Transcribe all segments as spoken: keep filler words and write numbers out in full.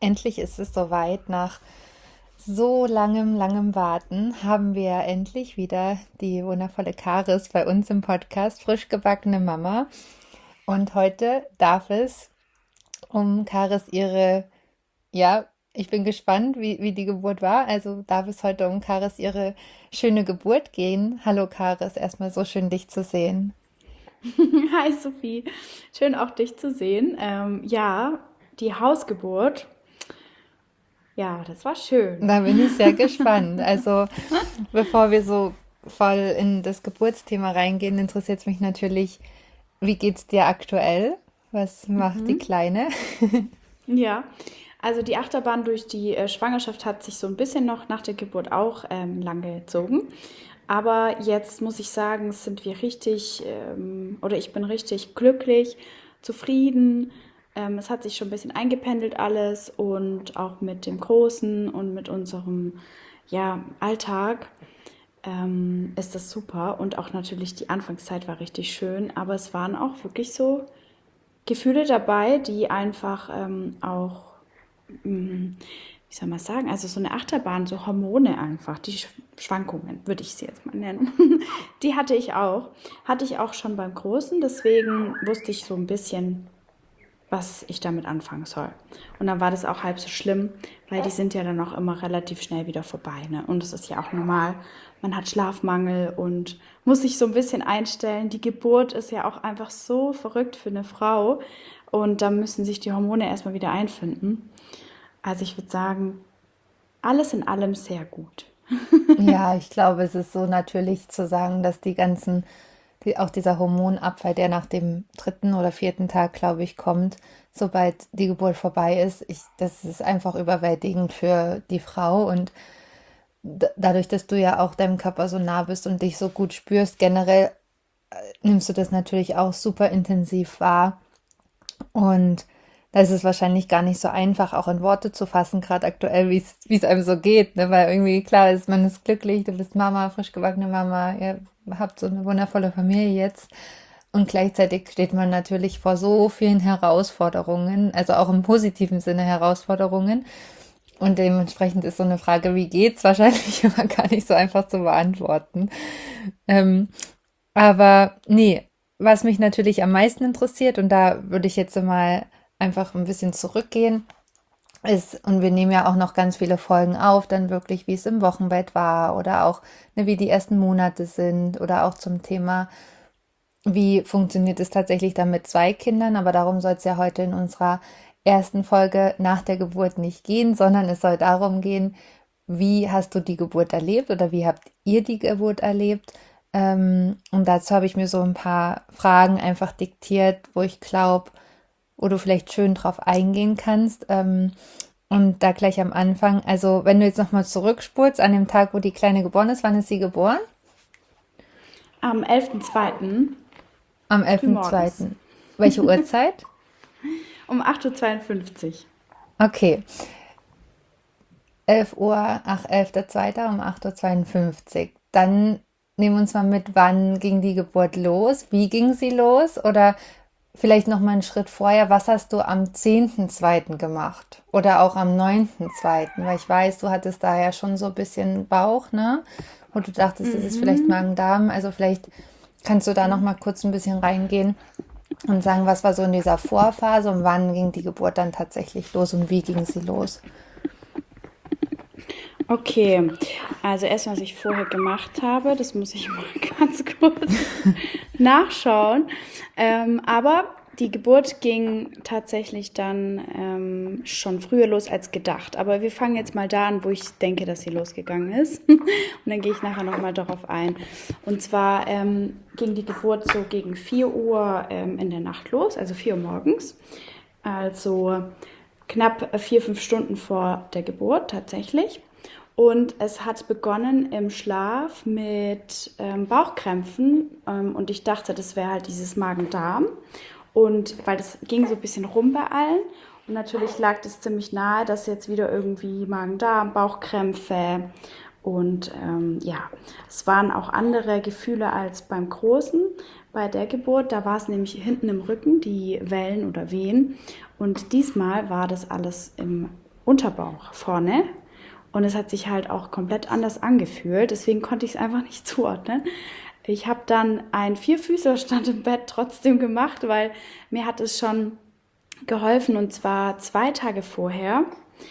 Endlich ist es soweit. Nach so langem, langem Warten haben wir endlich wieder die wundervolle Karis bei uns im Podcast, frisch gebackene Mama. Und heute darf es um Karis ihre, ja, ich bin gespannt, wie, wie die Geburt war. Also darf es heute um Karis ihre schöne Geburt gehen. Hallo Karis, erstmal so schön dich zu sehen. Hi Sophie, schön auch dich zu sehen. Ähm, ja, die Hausgeburt, ja, das war schön. Da bin ich sehr gespannt. Also bevor wir so voll in das Geburtsthema reingehen, interessiert es mich natürlich, wie geht's dir aktuell? Was macht die Mhm. Kleine? Ja, also die Achterbahn durch die äh, Schwangerschaft hat sich so ein bisschen noch nach der Geburt auch ähm, lang gezogen. Aber jetzt muss ich sagen, sind wir richtig, ähm, oder ich bin richtig glücklich, zufrieden. Ähm, es hat sich schon ein bisschen eingependelt alles und auch mit dem Großen und mit unserem, ja, Alltag ähm, ist das super. Und auch natürlich die Anfangszeit war richtig schön, aber es waren auch wirklich so Gefühle dabei, die einfach ähm, auch, mh, wie soll man sagen, also so eine Achterbahn, so Hormone einfach, die Sch Schwankungen, würde ich sie jetzt mal nennen, die hatte ich auch. Hatte ich auch schon beim Großen, deswegen wusste ich so ein bisschen, was ich damit anfangen soll. Und dann war das auch halb so schlimm, weil die sind ja dann auch immer relativ schnell wieder vorbei. Ne? Und das ist ja auch normal. Man hat Schlafmangel und muss sich so ein bisschen einstellen. Die Geburt ist ja auch einfach so verrückt für eine Frau. Und da müssen sich die Hormone erstmal wieder einfinden. Also ich würde sagen, alles in allem sehr gut. Ja, ich glaube, es ist so natürlich zu sagen, dass die ganzen, die, auch dieser Hormonabfall, der nach dem dritten oder vierten Tag, glaube ich, kommt, sobald die Geburt vorbei ist, ich, das ist einfach überwältigend für die Frau. Und d- dadurch, dass du ja auch deinem Körper so nah bist und dich so gut spürst, generell nimmst du das natürlich auch super intensiv wahr. Und da ist es wahrscheinlich gar nicht so einfach, auch in Worte zu fassen, gerade aktuell, wie es wie es einem so geht, ne? Weil irgendwie klar ist, man ist glücklich, du bist Mama, frisch gebackene Mama, ihr habt so eine wundervolle Familie jetzt. Und gleichzeitig steht man natürlich vor so vielen Herausforderungen, also auch im positiven Sinne Herausforderungen. Und dementsprechend ist so eine Frage, wie geht's, wahrscheinlich immer gar nicht so einfach zu beantworten. Ähm, aber nee, was mich natürlich am meisten interessiert, und da würde ich jetzt mal einfach ein bisschen zurückgehen, ist, und wir nehmen ja auch noch ganz viele Folgen auf, dann wirklich, wie es im Wochenbett war oder auch, ne, wie die ersten Monate sind oder auch zum Thema, wie funktioniert es tatsächlich dann mit zwei Kindern, aber darum soll es ja heute in unserer ersten Folge nach der Geburt nicht gehen, sondern es soll darum gehen, wie hast du die Geburt erlebt oder wie habt ihr die Geburt erlebt? Ähm, und dazu habe ich mir so ein paar Fragen einfach diktiert, wo ich glaube, wo du vielleicht schön drauf eingehen kannst. Ähm, und da gleich am Anfang, also wenn du jetzt nochmal zurückspulst an dem Tag, wo die Kleine geboren ist, wann ist sie geboren? Am elften zweiten Am elften frühmorgens zweiten. Welche Uhrzeit? um acht Uhr. zweiundfünfzig. Okay, elf Uhr, ach, elfter zweiter um acht Uhr zweiundfünfzig. Dann nehmen wir uns mal mit, wann ging die Geburt los? Wie ging sie los? Oder vielleicht noch mal einen Schritt vorher, was hast du am zehnten zweiten gemacht? Oder auch am neunten zweiten? Weil ich weiß, du hattest da ja schon so ein bisschen Bauch, ne? Und du dachtest, es ist vielleicht Mhm. Magen-Darm. Also vielleicht kannst du da noch mal kurz ein bisschen reingehen und sagen, was war so in dieser Vorphase und wann ging die Geburt dann tatsächlich los und wie ging sie los? Okay, also erst, was ich vorher gemacht habe, das muss ich mal ganz kurz nachschauen. Ähm, aber die Geburt ging tatsächlich dann ähm, schon früher los als gedacht. Aber wir fangen jetzt mal da an, wo ich denke, dass sie losgegangen ist. Und dann gehe ich nachher nochmal darauf ein. Und zwar ähm, ging die Geburt so gegen vier Uhr ähm, in der Nacht los, also vier Uhr morgens. Also knapp vier, fünf Stunden vor der Geburt tatsächlich. Und es hat begonnen im Schlaf mit ähm, Bauchkrämpfen ähm, und ich dachte, das wäre halt dieses Magen-Darm. Und weil das ging so ein bisschen rum bei allen und natürlich lag das ziemlich nahe, dass jetzt wieder irgendwie Magen-Darm, Bauchkrämpfe und ähm, ja, es waren auch andere Gefühle als beim Großen. Bei der Geburt, da war es nämlich hinten im Rücken, die Wellen oder Wehen. Und diesmal war das alles im Unterbauch vorne. Und es hat sich halt auch komplett anders angefühlt. Deswegen konnte ich es einfach nicht zuordnen. Ich habe dann einen Vierfüßlerstand im Bett trotzdem gemacht, weil mir hat es schon geholfen. Und zwar zwei Tage vorher.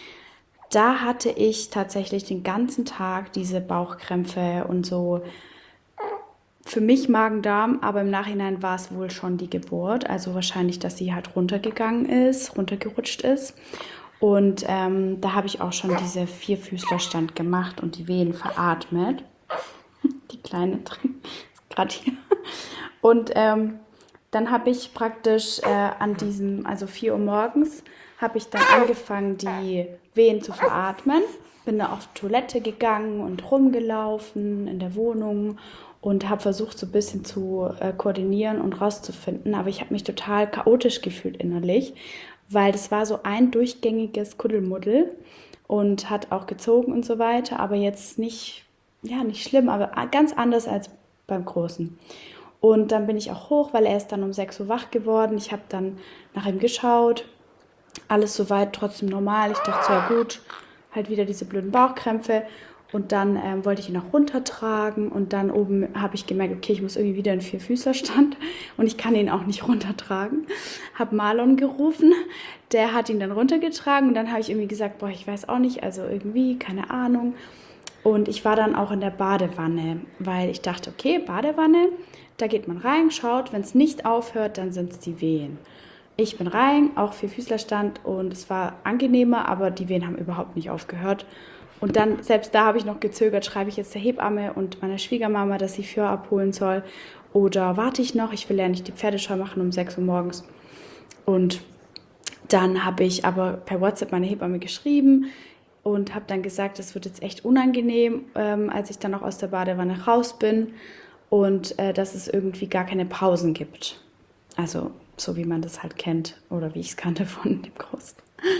Da hatte ich tatsächlich den ganzen Tag diese Bauchkrämpfe und so. Für mich Magen-Darm, aber im Nachhinein war es wohl schon die Geburt. Also wahrscheinlich, dass sie halt runtergegangen ist, runtergerutscht ist. Und ähm, da habe ich auch schon diese Vierfüßlerstand gemacht und die Wehen veratmet. Die Kleine drin ist gerade hier. Und ähm, dann habe ich praktisch äh, an diesem, also vier Uhr morgens, habe ich dann angefangen, die Wehen zu veratmen. Bin da auf die Toilette gegangen und rumgelaufen in der Wohnung und habe versucht, so ein bisschen zu äh, koordinieren und rauszufinden. Aber ich habe mich total chaotisch gefühlt innerlich, weil das war so ein durchgängiges Kuddelmuddel und hat auch gezogen und so weiter, aber jetzt nicht, ja, nicht schlimm, aber ganz anders als beim Großen. Und dann bin ich auch hoch, weil er ist dann um sechs Uhr wach geworden. Ich habe dann nach ihm geschaut, alles soweit trotzdem normal. Ich dachte so, ja gut, halt wieder diese blöden Bauchkrämpfe. Und dann ähm, wollte ich ihn auch runtertragen und dann oben habe ich gemerkt, okay, ich muss irgendwie wieder in Vierfüßlerstand und ich kann ihn auch nicht runtertragen. Habe Marlon gerufen, der hat ihn dann runtergetragen und dann habe ich irgendwie gesagt, boah, ich weiß auch nicht, also irgendwie, keine Ahnung. Und ich war dann auch in der Badewanne, weil ich dachte, okay, Badewanne, da geht man rein, schaut, wenn es nicht aufhört, dann sind es die Wehen. Ich bin rein, auch Vierfüßlerstand und es war angenehmer, aber die Wehen haben überhaupt nicht aufgehört. Und dann, selbst da habe ich noch gezögert, schreibe ich jetzt der Hebamme und meiner Schwiegermama, dass sie Fjord abholen soll. Oder warte ich noch, ich will ja nicht die Pferdeschau machen um sechs Uhr morgens. Und dann habe ich aber per WhatsApp meine Hebamme geschrieben und habe dann gesagt, es wird jetzt echt unangenehm, ähm, als ich dann noch aus der Badewanne raus bin und äh, dass es irgendwie gar keine Pausen gibt. Also so wie man das halt kennt oder wie ich es kannte von dem Großen.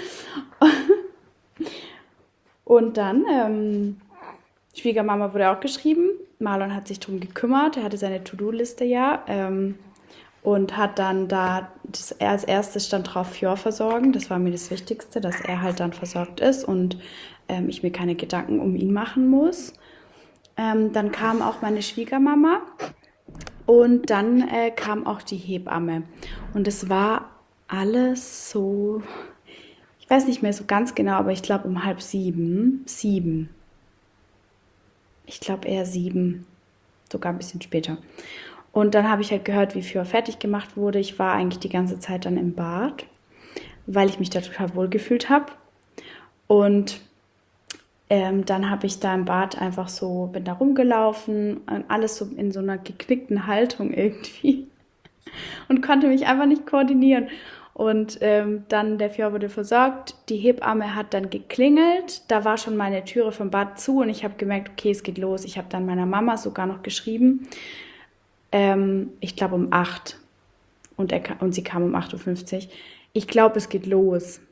Und dann, ähm, Schwiegermama wurde auch geschrieben. Marlon hat sich darum gekümmert. Er hatte seine To-Do-Liste ja. Ähm, und hat dann da, das, er als erstes stand drauf, Fjord versorgen. Das war mir das Wichtigste, dass er halt dann versorgt ist und ähm, ich mir keine Gedanken um ihn machen muss. Ähm, dann kam auch meine Schwiegermama und dann äh, kam auch die Hebamme. Und es war alles so... Ich weiß nicht mehr so ganz genau, aber ich glaube um halb sieben. Sieben. Ich glaube eher sieben. Sogar ein bisschen später. Und dann habe ich halt gehört, wie Fjord fertig gemacht wurde. Ich war eigentlich die ganze Zeit dann im Bad, weil ich mich da total wohl gefühlt habe. Und ähm, dann habe ich da im Bad einfach so, bin da rumgelaufen, alles so in so einer geknickten Haltung irgendwie. Und konnte mich einfach nicht koordinieren. Und ähm, dann der Fjord wurde versorgt, die Hebamme hat dann geklingelt, da war schon meine Türe vom Bad zu und ich habe gemerkt, okay, es geht los. Ich habe dann meiner Mama sogar noch geschrieben, ähm, ich glaube um acht und, er, und sie kam um acht Uhr fünfzig. Ich glaube, es geht los.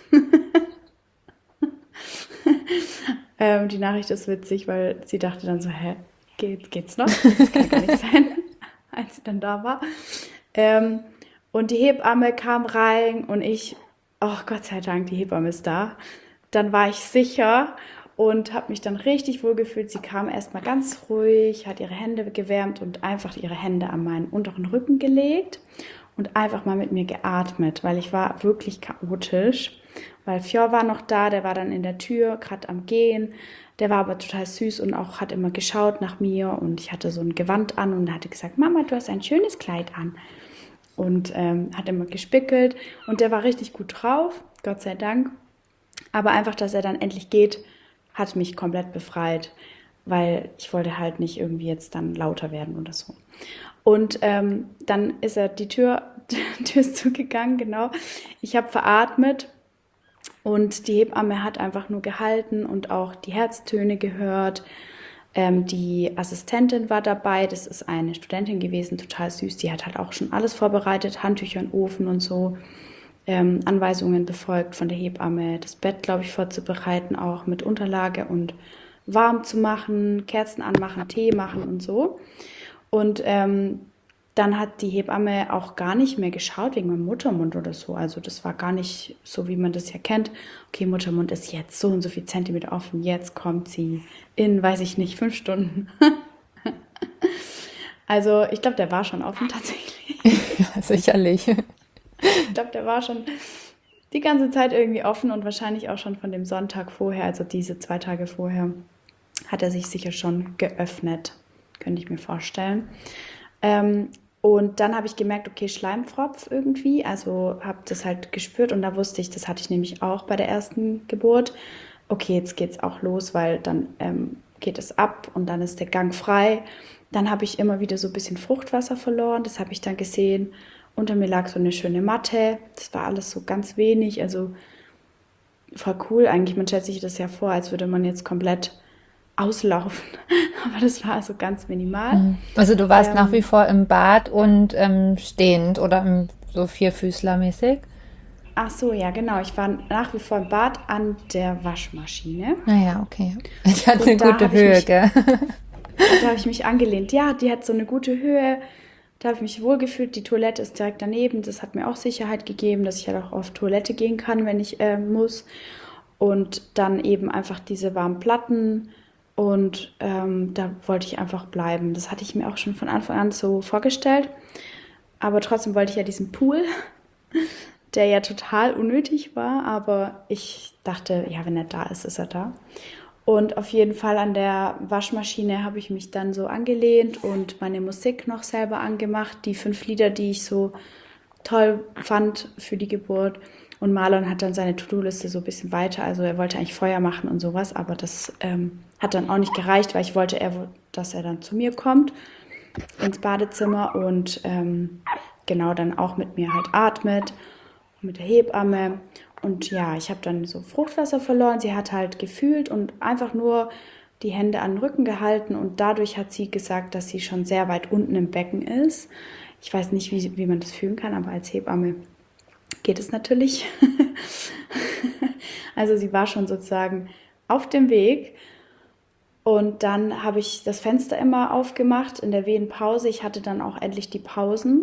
ähm, die Nachricht ist witzig, weil sie dachte dann so, hä, geht, geht's noch? Das kann gar nicht sein, als sie dann da war. Ähm, Und die Hebamme kam rein und ich, oh Gott sei Dank, die Hebamme ist da. Dann war ich sicher und habe mich dann richtig wohl gefühlt. Sie kam erstmal ganz ruhig, hat ihre Hände gewärmt und einfach ihre Hände an meinen unteren Rücken gelegt und einfach mal mit mir geatmet, weil ich war wirklich chaotisch. Weil Fjord war noch da, der war dann in der Tür, gerade am Gehen. Der war aber total süß und auch hat immer geschaut nach mir und ich hatte so ein Gewand an und er hatte gesagt, Mama, du hast ein schönes Kleid an. Und ähm, hat immer gespickelt und der war richtig gut drauf, Gott sei Dank. Aber einfach, dass er dann endlich geht, hat mich komplett befreit, weil ich wollte halt nicht irgendwie jetzt dann lauter werden oder so. Und ähm, dann ist er die Tür, die Tür ist zugegangen, genau. Ich habe veratmet und die Hebamme hat einfach nur gehalten und auch die Herztöne gehört. Ähm, die Assistentin war dabei, das ist eine Studentin gewesen, total süß, die hat halt auch schon alles vorbereitet, Handtücher und Ofen und so, ähm, Anweisungen befolgt von der Hebamme, das Bett, glaube ich, vorzubereiten, auch mit Unterlage und warm zu machen, Kerzen anmachen, Tee machen und so. Und ähm, dann hat die Hebamme auch gar nicht mehr geschaut wegen meinem Muttermund oder so. Also das war gar nicht so, wie man das ja kennt. Okay, Muttermund ist jetzt so und so viel Zentimeter offen. Jetzt kommt sie in, weiß ich nicht, fünf Stunden. Also ich glaube, der war schon offen tatsächlich. Ja, sicherlich. Ich glaube, der war schon die ganze Zeit irgendwie offen und wahrscheinlich auch schon von dem Sonntag vorher, also diese zwei Tage vorher, hat er sich sicher schon geöffnet. Könnte ich mir vorstellen. Ähm, und dann habe ich gemerkt, okay, Schleimfropf irgendwie, also habe das halt gespürt und da wusste ich, das hatte ich nämlich auch bei der ersten Geburt. Okay, jetzt geht es auch los, weil dann ähm, geht es ab und dann ist der Gang frei. Dann habe ich immer wieder so ein bisschen Fruchtwasser verloren, das habe ich dann gesehen. Unter mir lag so eine schöne Matte, das war alles so ganz wenig, also voll cool eigentlich. Man stellt sich das ja vor, als würde man jetzt komplett auslaufen, aber das war also ganz minimal. Mhm. Also du warst nach wie Ähm, vor im Bad und ähm, stehend oder im, so Vierfüßlermäßig? ach so, ja, genau. Ich war nach wie vor im Bad an der Waschmaschine Naja, okay. Ich hatte eine und da gute habe ich Höhe, mich, gell? da habe ich mich angelehnt. Ja, die hat so eine gute Höhe. Da habe ich mich wohlgefühlt. Die Toilette ist direkt daneben. Das hat mir auch Sicherheit gegeben, dass ich halt auch auf Toilette gehen kann, wenn ich äh, muss. Und dann eben einfach diese warmen Platten. Und ähm, da wollte ich einfach bleiben. Das hatte ich mir auch schon von Anfang an so vorgestellt. Aber trotzdem wollte ich ja diesen Pool, der ja total unnötig war. Aber ich dachte, ja, wenn er da ist, ist er da. Und auf jeden Fall an der Waschmaschine habe ich mich dann so angelehnt und meine Musik noch selber angemacht. Die fünf Lieder, die ich so toll fand für die Geburt. Und Marlon hat dann seine To-Do-Liste so ein bisschen weiter. Also er wollte eigentlich Feuer machen und sowas, aber das ähm, hat dann auch nicht gereicht, weil ich wollte, er, dass er dann zu mir kommt ins Badezimmer und ähm, genau dann auch mit mir halt atmet, mit der Hebamme. Und ja, ich habe dann so Fruchtwasser verloren. Sie hat halt gefühlt und einfach nur die Hände an den Rücken gehalten und dadurch hat sie gesagt, dass sie schon sehr weit unten im Becken ist. Ich weiß nicht, wie, wie man das fühlen kann, aber als Hebamme geht es natürlich. Also sie war schon sozusagen auf dem Weg und dann habe ich das Fenster immer aufgemacht in der Wehenpause. Ich hatte dann auch endlich die Pausen.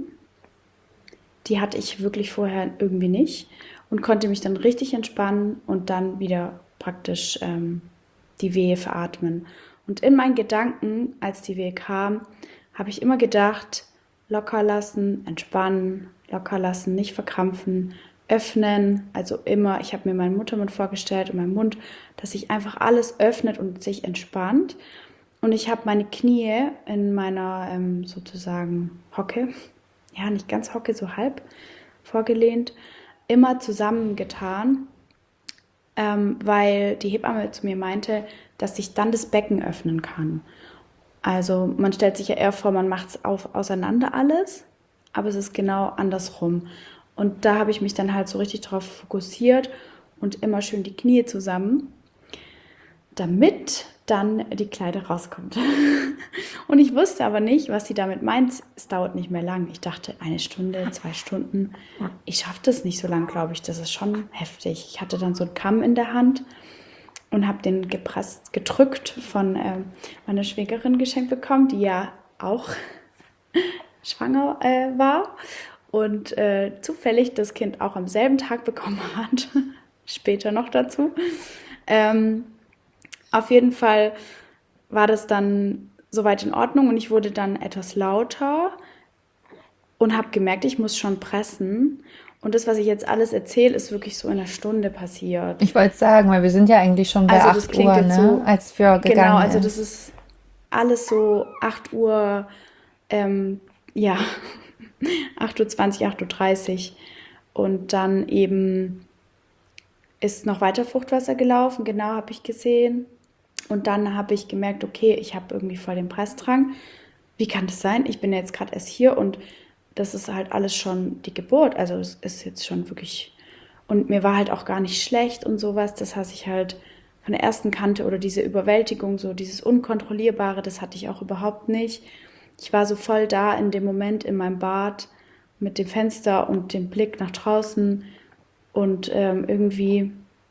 Die hatte ich wirklich vorher irgendwie nicht und konnte mich dann richtig entspannen und dann wieder praktisch ähm, die Wehe veratmen. Und in meinen Gedanken, als die Wehe kam, habe ich immer gedacht, locker lassen, entspannen, locker lassen, nicht verkrampfen, öffnen. Also immer, ich habe mir meinen Muttermund vorgestellt und meinen Mund, dass sich einfach alles öffnet und sich entspannt. Und ich habe meine Knie in meiner ähm, sozusagen Hocke, ja nicht ganz Hocke, so halb vorgelehnt, immer zusammengetan, ähm, weil die Hebamme zu mir meinte, dass sich dann das Becken öffnen kann. Also man stellt sich ja eher vor, man macht es auf, auseinander alles, aber es ist genau andersrum. Und da habe ich mich dann halt so richtig darauf fokussiert und immer schön die Knie zusammen, damit dann die Kleide rauskommt. Und ich wusste aber nicht, was sie damit meint. Es dauert nicht mehr lang. Ich dachte, eine Stunde, zwei Stunden. Ich schaffe das nicht so lang, glaube ich. Das ist schon heftig. Ich hatte dann so einen Kamm in der Hand und habe den gepresst, gedrückt von äh, meiner Schwägerin geschenkt bekommen, die ja auch schwanger äh, war und äh, zufällig das Kind auch am selben Tag bekommen hat. Später noch dazu. Ähm, auf jeden Fall war das dann soweit in Ordnung und ich wurde dann etwas lauter und habe gemerkt, ich muss schon pressen. Und das, was ich jetzt alles erzähle, ist wirklich so in einer Stunde passiert. Ich wollte sagen, weil wir sind ja eigentlich schon bei Also das acht klingt Uhr, jetzt ne? so, Als wir genau, gegangen also das ist. ist alles so acht Uhr, ähm, ja, acht Uhr zwanzig, acht Uhr dreißig. Und dann eben ist noch weiter Fruchtwasser gelaufen, genau, habe ich gesehen. Und dann habe ich gemerkt, okay, ich habe irgendwie voll den Pressdrang. Wie kann das sein? Ich bin jetzt gerade erst hier und das ist halt alles schon die Geburt. Also es ist jetzt schon wirklich... Und mir war halt auch gar nicht schlecht und sowas. Das hatte ich halt von der ersten kannte oder diese Überwältigung, so dieses Unkontrollierbare, das hatte ich auch überhaupt nicht. Ich war so voll da in dem Moment in meinem Bad mit dem Fenster und dem Blick nach draußen und ähm, irgendwie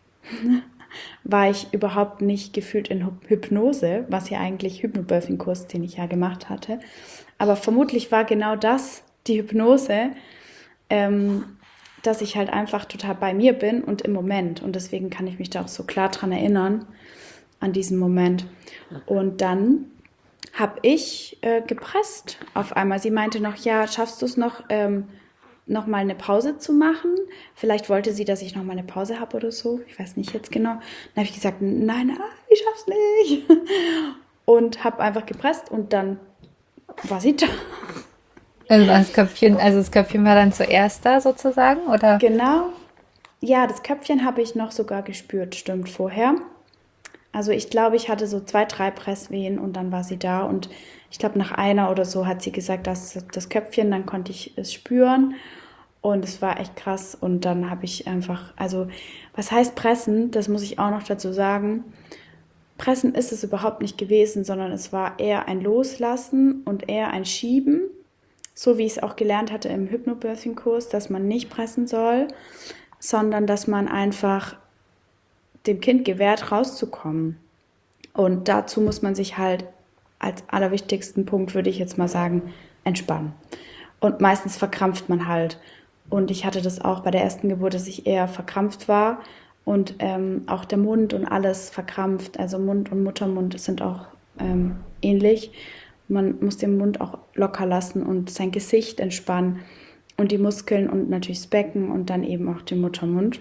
war ich überhaupt nicht gefühlt in Hypnose, was ja eigentlich Hypnobirthing-Kurs, den ich ja gemacht hatte. Aber vermutlich war genau das die Hypnose, ähm, dass ich halt einfach total bei mir bin und im Moment. Und deswegen kann ich mich da auch so klar dran erinnern, an diesen Moment. Und dann habe ich äh, gepresst auf einmal. Sie meinte noch, ja, schaffst du es noch, ähm, noch mal eine Pause zu machen? Vielleicht wollte sie, dass ich noch mal eine Pause habe oder so. Ich weiß nicht jetzt genau. Dann habe ich gesagt, nein, nein, ich schaff's nicht. Und habe einfach gepresst und dann war sie da. Also das Köpfchen, also das Köpfchen war dann zuerst da sozusagen, oder? Genau. Ja, das Köpfchen habe ich noch sogar gespürt, stimmt, vorher. Also ich glaube, ich hatte so zwei, drei Presswehen und dann war sie da. Und ich glaube, nach einer oder so hat sie gesagt, dass das Köpfchen, dann konnte ich es spüren. Und es war echt krass. Und dann habe ich einfach, also was heißt pressen? Das muss ich auch noch dazu sagen. Pressen ist es überhaupt nicht gewesen, sondern es war eher ein Loslassen und eher ein Schieben. So wie ich es auch gelernt hatte im Hypnobirthing-Kurs, dass man nicht pressen soll, sondern dass man einfach dem Kind gewährt, rauszukommen. Und dazu muss man sich halt als allerwichtigsten Punkt, würde ich jetzt mal sagen, entspannen. Und meistens verkrampft man halt. Und ich hatte das auch bei der ersten Geburt, dass ich eher verkrampft war und ähm, auch der Mund und alles verkrampft. Also Mund und Muttermund sind auch ähm, ähnlich. Man muss den Mund auch locker lassen und sein Gesicht entspannen und die Muskeln und natürlich das Becken und dann eben auch den Muttermund.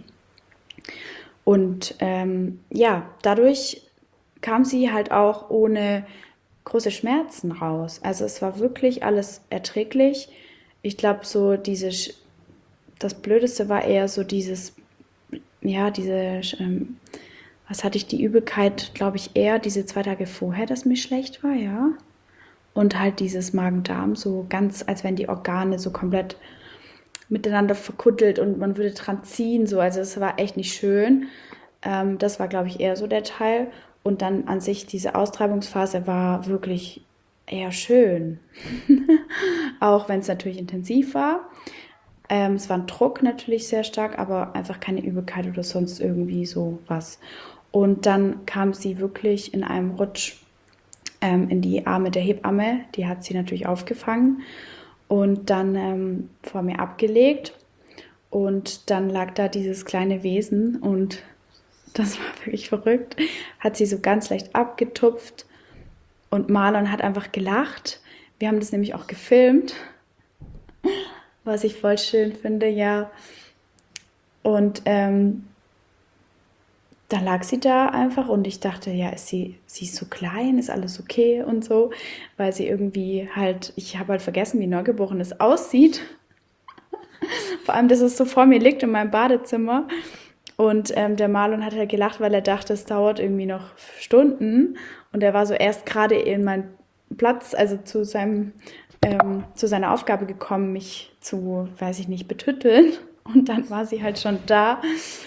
Und ähm, ja, dadurch kam sie halt auch ohne große Schmerzen raus. Also es war wirklich alles erträglich. Ich glaube, so diese, das Blödeste war eher so dieses, ja, diese, ähm, was hatte ich, die Übelkeit, glaube ich, eher diese zwei Tage vorher, dass mir schlecht war, ja. Und halt dieses Magen-Darm, so ganz, als wenn die Organe so komplett miteinander verkuddelt und man würde dran ziehen, so. Also es war echt nicht schön. Ähm, das war, glaube ich, eher so der Teil. Und dann an sich, diese Austreibungsphase war wirklich eher schön. Auch wenn es natürlich intensiv war. Ähm, es war ein Druck natürlich sehr stark, aber einfach keine Übelkeit oder sonst irgendwie so was. Und dann kam sie wirklich in einem Rutsch ähm, in die Arme der Hebamme. Die hat sie natürlich aufgefangen und dann ähm, vor mir abgelegt. Und dann lag da dieses kleine Wesen und das war wirklich verrückt. Hat sie so ganz leicht abgetupft und Marlon hat einfach gelacht. Wir haben das nämlich auch gefilmt, was ich voll schön finde, ja. Und ähm, dann lag sie da einfach und ich dachte, ja, ist sie, sie ist so klein, ist alles okay und so, weil sie irgendwie halt, ich habe halt vergessen, wie Neugeborenes aussieht. Vor allem, dass es so vor mir liegt in meinem Badezimmer. Und ähm, der Marlon hat halt gelacht, weil er dachte, es dauert irgendwie noch Stunden. Und er war so erst gerade in meinen Platz, also zu seinem, ähm, zu seiner Aufgabe gekommen, mich zu, weiß ich nicht, betütteln. Und dann war sie halt schon da.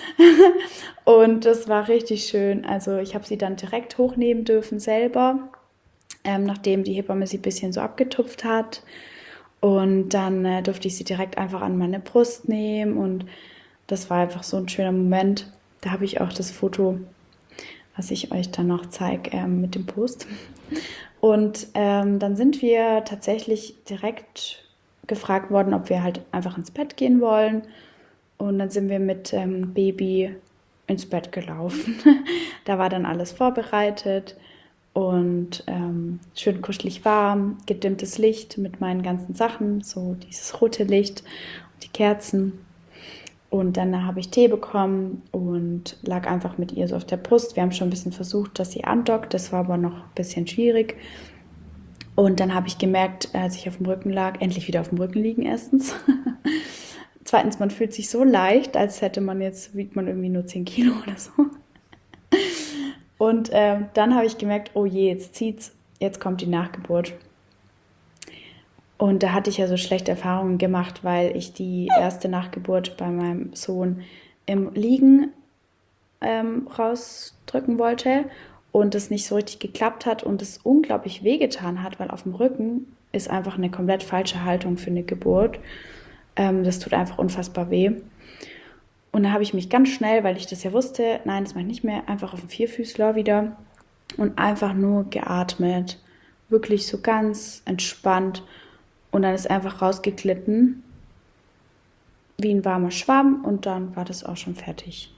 Und das war richtig schön. Also ich habe sie dann direkt hochnehmen dürfen selber, ähm, nachdem die Hebamme sie ein bisschen so abgetupft hat. Und dann äh, durfte ich sie direkt einfach an meine Brust nehmen und das war einfach so ein schöner Moment. Da habe ich auch das Foto, was ich euch dann noch zeige, ähm, mit dem Post. Und ähm, dann sind wir tatsächlich direkt gefragt worden, ob wir halt einfach ins Bett gehen wollen. Und dann sind wir mit ähm, Baby ins Bett gelaufen. Da war dann alles vorbereitet und ähm, schön kuschelig warm, gedimmtes Licht mit meinen ganzen Sachen, so dieses rote Licht und die Kerzen. Und dann habe ich Tee bekommen und lag einfach mit ihr so auf der Brust. Wir haben schon ein bisschen versucht, dass sie andockt. Das war aber noch ein bisschen schwierig. Und dann habe ich gemerkt, als ich auf dem Rücken lag, endlich wieder auf dem Rücken liegen erstens. Zweitens, man fühlt sich so leicht, als hätte man jetzt, wiegt man irgendwie nur zehn Kilo oder so. Und äh, dann habe ich gemerkt, oh je, jetzt zieht's, jetzt kommt die Nachgeburt. Und da hatte ich ja so schlechte Erfahrungen gemacht, weil ich die erste Nachgeburt bei meinem Sohn im Liegen ähm, rausdrücken wollte und es nicht so richtig geklappt hat und es unglaublich wehgetan hat, weil auf dem Rücken ist einfach eine komplett falsche Haltung für eine Geburt. Ähm, das tut einfach unfassbar weh. Und da habe ich mich ganz schnell, weil ich das ja wusste, nein, das mache ich nicht mehr, einfach auf den Vierfüßler wieder und einfach nur geatmet. Wirklich so ganz entspannt. Und dann ist einfach rausgeglitten wie ein warmer Schwamm und dann war das auch schon fertig.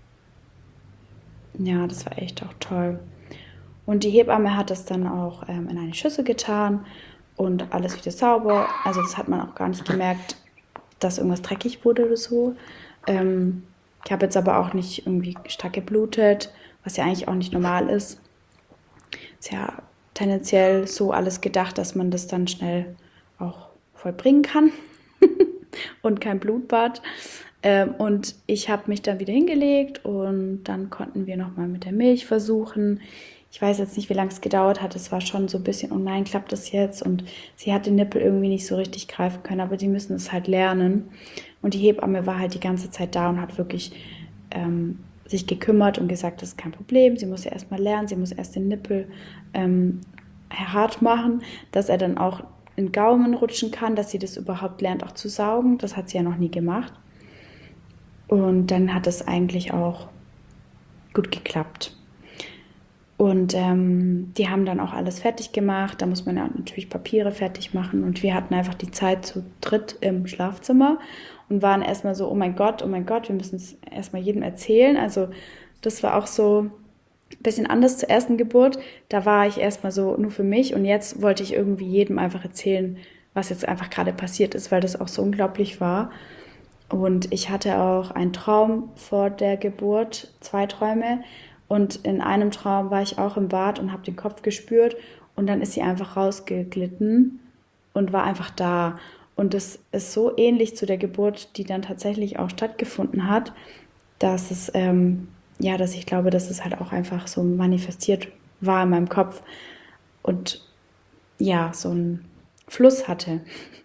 Ja, das war echt auch toll. Und die Hebamme hat das dann auch ähm, in eine Schüssel getan und alles wieder sauber. Also das hat man auch gar nicht gemerkt, dass irgendwas dreckig wurde oder so. Ähm, ich habe jetzt aber auch nicht irgendwie stark geblutet, was ja eigentlich auch nicht normal ist. Ist ja tendenziell so alles gedacht, dass man das dann schnell auch vollbringen kann und kein Blutbad. Ähm, und ich habe mich dann wieder hingelegt und dann konnten wir nochmal mit der Milch versuchen. Ich weiß jetzt nicht, wie lange es gedauert hat. Es war schon so ein bisschen, oh nein, klappt das jetzt? Und sie hat den Nippel irgendwie nicht so richtig greifen können, aber die müssen es halt lernen. Und die Hebamme war halt die ganze Zeit da und hat wirklich ähm, sich gekümmert und gesagt, das ist kein Problem. Sie muss ja erstmal lernen, sie muss erst den Nippel ähm, hart machen, dass er dann auch in den Gaumen rutschen kann, dass sie das überhaupt lernt, auch zu saugen. Das hat sie ja noch nie gemacht. Und dann hat es eigentlich auch gut geklappt. Und ähm, die haben dann auch alles fertig gemacht. Da muss man ja natürlich Papiere fertig machen. Und wir hatten einfach die Zeit zu dritt im Schlafzimmer und waren erstmal so, oh mein Gott, oh mein Gott, wir müssen es erstmal jedem erzählen. Also das war auch so ein bisschen anders zur ersten Geburt. Da war ich erstmal so nur für mich und jetzt wollte ich irgendwie jedem einfach erzählen, was jetzt einfach gerade passiert ist, weil das auch so unglaublich war. Und ich hatte auch einen Traum vor der Geburt, zwei Träume. Und in einem Traum war ich auch im Bad und habe den Kopf gespürt. Und dann ist sie einfach rausgeglitten und war einfach da. Und das ist so ähnlich zu der Geburt, die dann tatsächlich auch stattgefunden hat, dass es, ähm, ja, dass ich glaube, dass es halt auch einfach so manifestiert war in meinem Kopf und ja, so einen Fluss hatte.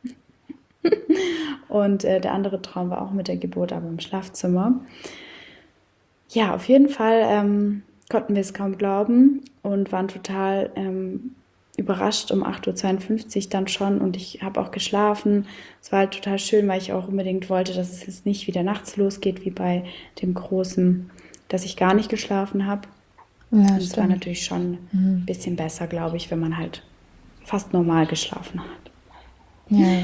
Und äh, der andere Traum war auch mit der Geburt, aber im Schlafzimmer. Ja, auf jeden Fall ähm, konnten wir es kaum glauben und waren total ähm, überrascht um acht Uhr zweiundfünfzig dann schon. Und ich habe auch geschlafen. Es war halt total schön, weil ich auch unbedingt wollte, dass es jetzt nicht wieder nachts losgeht, wie bei dem Großen, dass ich gar nicht geschlafen habe. Ja, Und es war stimmt. natürlich schon ein bisschen besser, glaube ich, wenn man halt fast normal geschlafen hat. Ja,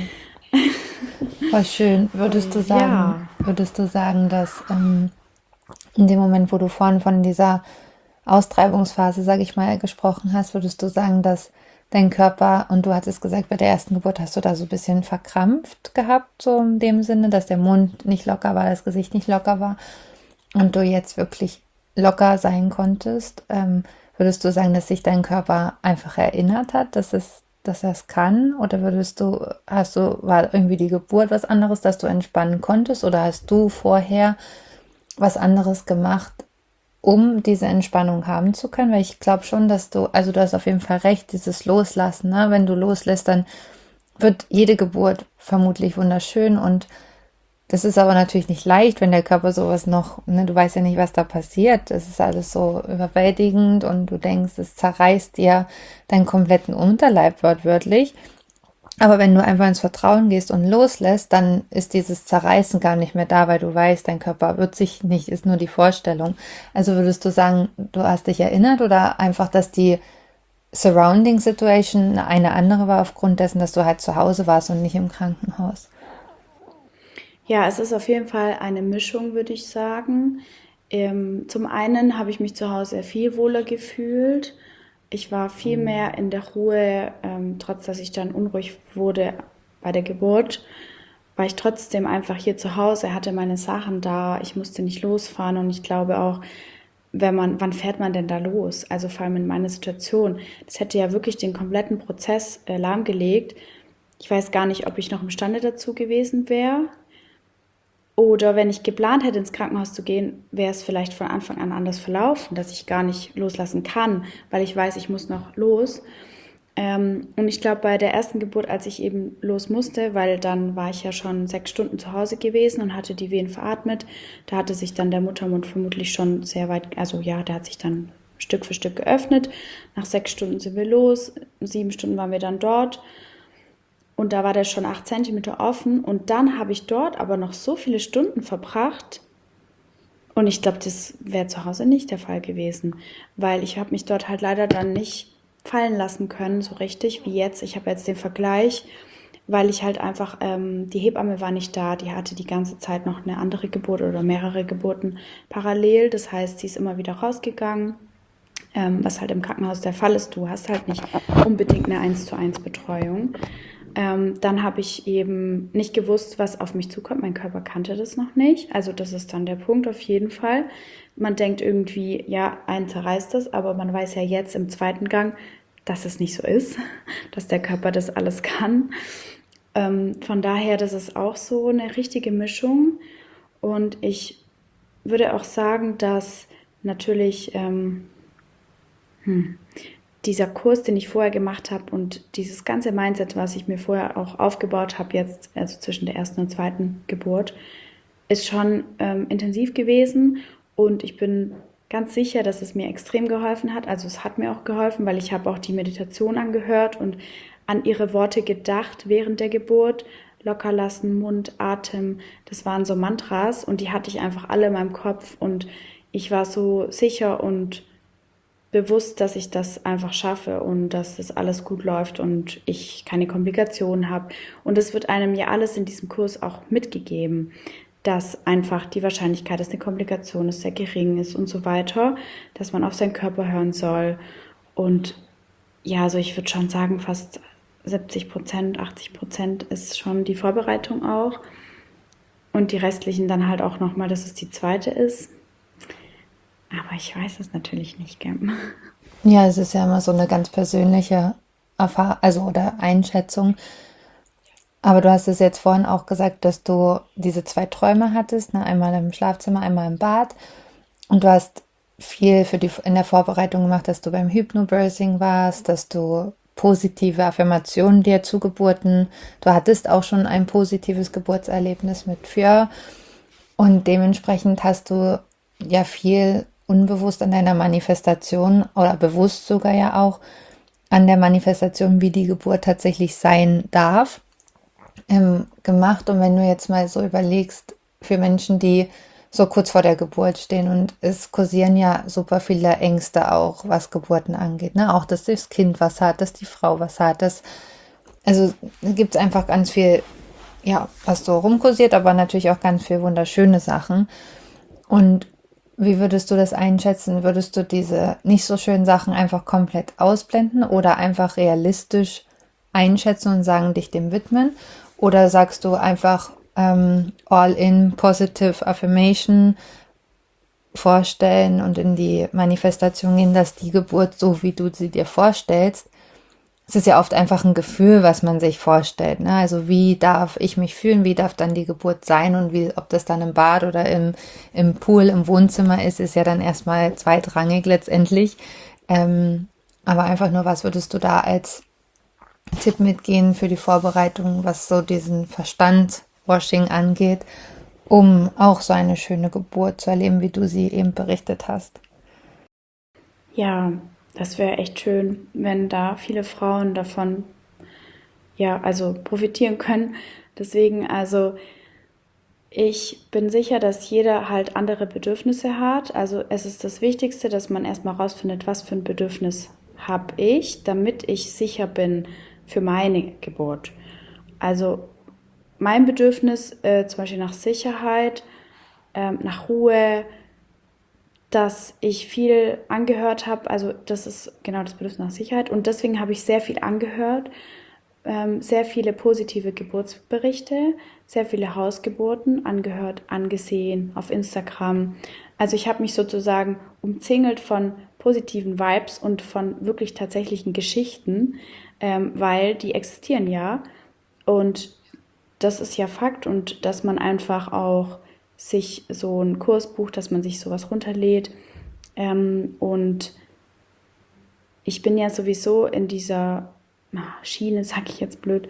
voll schön. Würdest du Und sagen, ja, würdest du sagen, dass ähm, in dem Moment, wo du vorhin von dieser Austreibungsphase, sage ich mal, gesprochen hast, würdest du sagen, dass dein Körper, und du hattest gesagt, bei der ersten Geburt hast du da so ein bisschen verkrampft gehabt, so in dem Sinne, dass der Mund nicht locker war, das Gesicht nicht locker war und du jetzt wirklich locker sein konntest, ähm, würdest du sagen, dass sich dein Körper einfach erinnert hat, dass es, dass er es kann? Oder würdest du, hast du, war irgendwie die Geburt was anderes, dass du entspannen konntest? Oder hast du vorher was anderes gemacht, um diese Entspannung haben zu können? Weil ich glaube schon, dass du, also du hast auf jeden Fall recht, dieses Loslassen, ne? Wenn du loslässt, dann wird jede Geburt vermutlich wunderschön und das ist aber natürlich nicht leicht, wenn der Körper sowas noch, ne, du weißt ja nicht, was da passiert. Es ist alles so überwältigend und du denkst, es zerreißt dir deinen kompletten Unterleib wortwörtlich. Aber wenn du einfach ins Vertrauen gehst und loslässt, dann ist dieses Zerreißen gar nicht mehr da, weil du weißt, dein Körper wird sich nicht, ist nur die Vorstellung. Also würdest du sagen, du hast dich erinnert oder einfach, dass die Surrounding Situation eine andere war aufgrund dessen, dass du halt zu Hause warst und nicht im Krankenhaus? ja, es ist auf jeden Fall eine Mischung, würde ich sagen. Ähm, zum einen habe ich mich zu Hause viel wohler gefühlt. Ich war viel mehr in der Ruhe, ähm, trotz dass ich dann unruhig wurde bei der Geburt, war ich trotzdem einfach hier zu Hause, hatte meine Sachen da, ich musste nicht losfahren und ich glaube auch, wenn man, wann fährt man denn da los? Also vor allem in meiner Situation. Das hätte ja wirklich den kompletten Prozess äh, lahmgelegt. Ich weiß gar nicht, ob ich noch imstande dazu gewesen wäre. Oder wenn ich geplant hätte, ins Krankenhaus zu gehen, wäre es vielleicht von Anfang an anders verlaufen, dass ich gar nicht loslassen kann, weil ich weiß, ich muss noch los. Ähm, und ich glaube, bei der ersten Geburt, als ich eben los musste, weil dann war ich ja schon sechs Stunden zu Hause gewesen und hatte die Wehen veratmet, da hatte sich dann der Muttermund vermutlich schon sehr weit, also ja, der hat sich dann Stück für Stück geöffnet. Nach sechs Stunden sind wir los, sieben Stunden waren wir dann dort. Und da war der schon acht Zentimeter offen. Und dann habe ich dort aber noch so viele Stunden verbracht. Und ich glaube, das wäre zu Hause nicht der Fall gewesen. Weil ich habe mich dort halt leider dann nicht fallen lassen können, so richtig wie jetzt. Ich habe jetzt den Vergleich. weil ich halt einfach, ähm, die Hebamme war nicht da, die hatte die ganze Zeit noch eine andere Geburt oder mehrere Geburten parallel. Das heißt, sie ist immer wieder rausgegangen, ähm, was halt im Krankenhaus der Fall ist. Du hast halt nicht unbedingt eine eins zu eins Betreuung. Ähm, dann habe ich eben nicht gewusst, was auf mich zukommt. Mein Körper kannte das noch nicht. Also das ist dann der Punkt auf jeden Fall. Man denkt irgendwie, ja, einen zerreißt das, aber man weiß ja jetzt im zweiten Gang, dass es nicht so ist, dass der Körper das alles kann. Ähm, von daher, das ist auch so eine richtige Mischung. Und ich würde auch sagen, dass natürlich ähm, hm, dieser Kurs, den ich vorher gemacht habe und dieses ganze Mindset, was ich mir vorher auch aufgebaut habe, jetzt, also zwischen der ersten und zweiten Geburt, ist schon ähm, intensiv gewesen und ich bin ganz sicher, dass es mir extrem geholfen hat. Also es hat mir auch geholfen, weil ich habe auch die Meditation angehört und an ihre Worte gedacht während der Geburt. Locker lassen, Mund, Atem, das waren so Mantras und die hatte ich einfach alle in meinem Kopf und ich war so sicher und bewusst, dass ich das einfach schaffe und dass das alles gut läuft und ich keine Komplikationen habe. Und es wird einem ja alles in diesem Kurs auch mitgegeben, dass einfach die Wahrscheinlichkeit, dass eine Komplikation ist, sehr gering ist und so weiter, dass man auf seinen Körper hören soll. Und ja, also ich würde schon sagen, fast siebzig Prozent, achtzig Prozent ist schon die Vorbereitung auch. Und die restlichen dann halt auch nochmal, dass es die zweite ist. Aber ich weiß es natürlich nicht, gell? Ja, es ist ja immer so eine ganz persönliche Erfahrung, also oder Einschätzung. Aber du hast es jetzt vorhin auch gesagt, dass du diese zwei Träume hattest, ne? Einmal im Schlafzimmer, einmal im Bad. Und du hast viel für die, in der Vorbereitung gemacht, dass du beim Hypnobirthing warst, dass du positive Affirmationen dir zu Geburten, du hattest auch schon ein positives Geburtserlebnis mit Fjör und dementsprechend hast du ja viel unbewusst an deiner Manifestation oder bewusst sogar ja auch an der Manifestation, wie die Geburt tatsächlich sein darf, ähm, gemacht. Und wenn du jetzt mal so überlegst, für Menschen, die so kurz vor der Geburt stehen und es kursieren ja super viele Ängste auch, was Geburten angeht, ne? Auch, dass das Kind was hat, dass die Frau was hat, dass, also gibt es einfach ganz viel, ja, was so rumkursiert, aber natürlich auch ganz viel wunderschöne Sachen. Und wie würdest du das einschätzen? Würdest du diese nicht so schönen Sachen einfach komplett ausblenden oder einfach realistisch einschätzen und sagen, dich dem widmen? Oder sagst du einfach ähm, all in positive affirmation vorstellen und in die Manifestation gehen, dass die Geburt, so wie du sie dir vorstellst, es ist ja oft einfach ein Gefühl, was man sich vorstellt, ne? Also wie darf ich mich fühlen, wie darf dann die Geburt sein und wie, ob das dann im Bad oder im, im Pool, im Wohnzimmer ist, ist ja dann erstmal zweitrangig letztendlich. Ähm, aber einfach nur, was würdest du da als Tipp mitgehen für die Vorbereitung, was so diesen Verstand-Washing angeht, um auch so eine schöne Geburt zu erleben, wie du sie eben berichtet hast? Ja, das wäre echt schön, wenn da viele Frauen davon, ja, also profitieren können. Deswegen, also ich bin sicher, dass jeder halt andere Bedürfnisse hat. Also es ist das Wichtigste, dass man erstmal rausfindet, was für ein Bedürfnis habe ich, damit ich sicher bin für meine Geburt. Also mein Bedürfnis, äh, zum Beispiel nach Sicherheit, ähm, nach Ruhe, dass ich viel angehört habe, also das ist genau das Bedürfnis nach Sicherheit und deswegen habe ich sehr viel angehört, ähm, sehr viele positive Geburtsberichte, sehr viele Hausgeburten angehört, angesehen auf Instagram. Also ich habe mich sozusagen umzingelt von positiven Vibes und von wirklich tatsächlichen Geschichten, ähm, weil die existieren ja und das ist ja Fakt und dass man einfach auch sich so einen Kurs bucht, dass man sich sowas runterlädt. Ähm, und ich bin ja sowieso in dieser Schiene, sag ich jetzt blöd.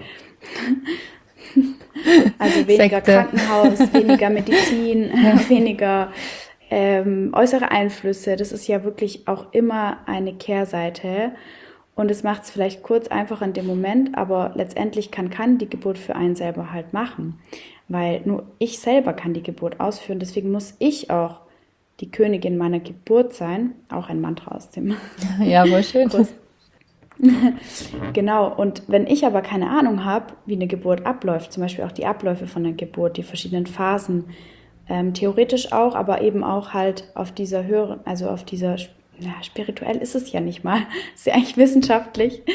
Also weniger Sekte. Krankenhaus, weniger Medizin, weniger ähm, äußere Einflüsse. Das ist ja wirklich auch immer eine Kehrseite. Und es macht es vielleicht kurz einfach in dem Moment, aber letztendlich kann keiner die Geburt für einen selber halt machen. Weil nur ich selber kann die Geburt ausführen. Deswegen muss ich auch die Königin meiner Geburt sein. Auch ein Mantra aus dem Ja, wohl schön. Kurs. Genau, und wenn ich aber keine Ahnung habe, wie eine Geburt abläuft, zum Beispiel auch die Abläufe von der Geburt, die verschiedenen Phasen, ähm, theoretisch auch, aber eben auch halt auf dieser höheren, also auf dieser, ja, spirituell ist es ja nicht mal, ist ja eigentlich wissenschaftlich,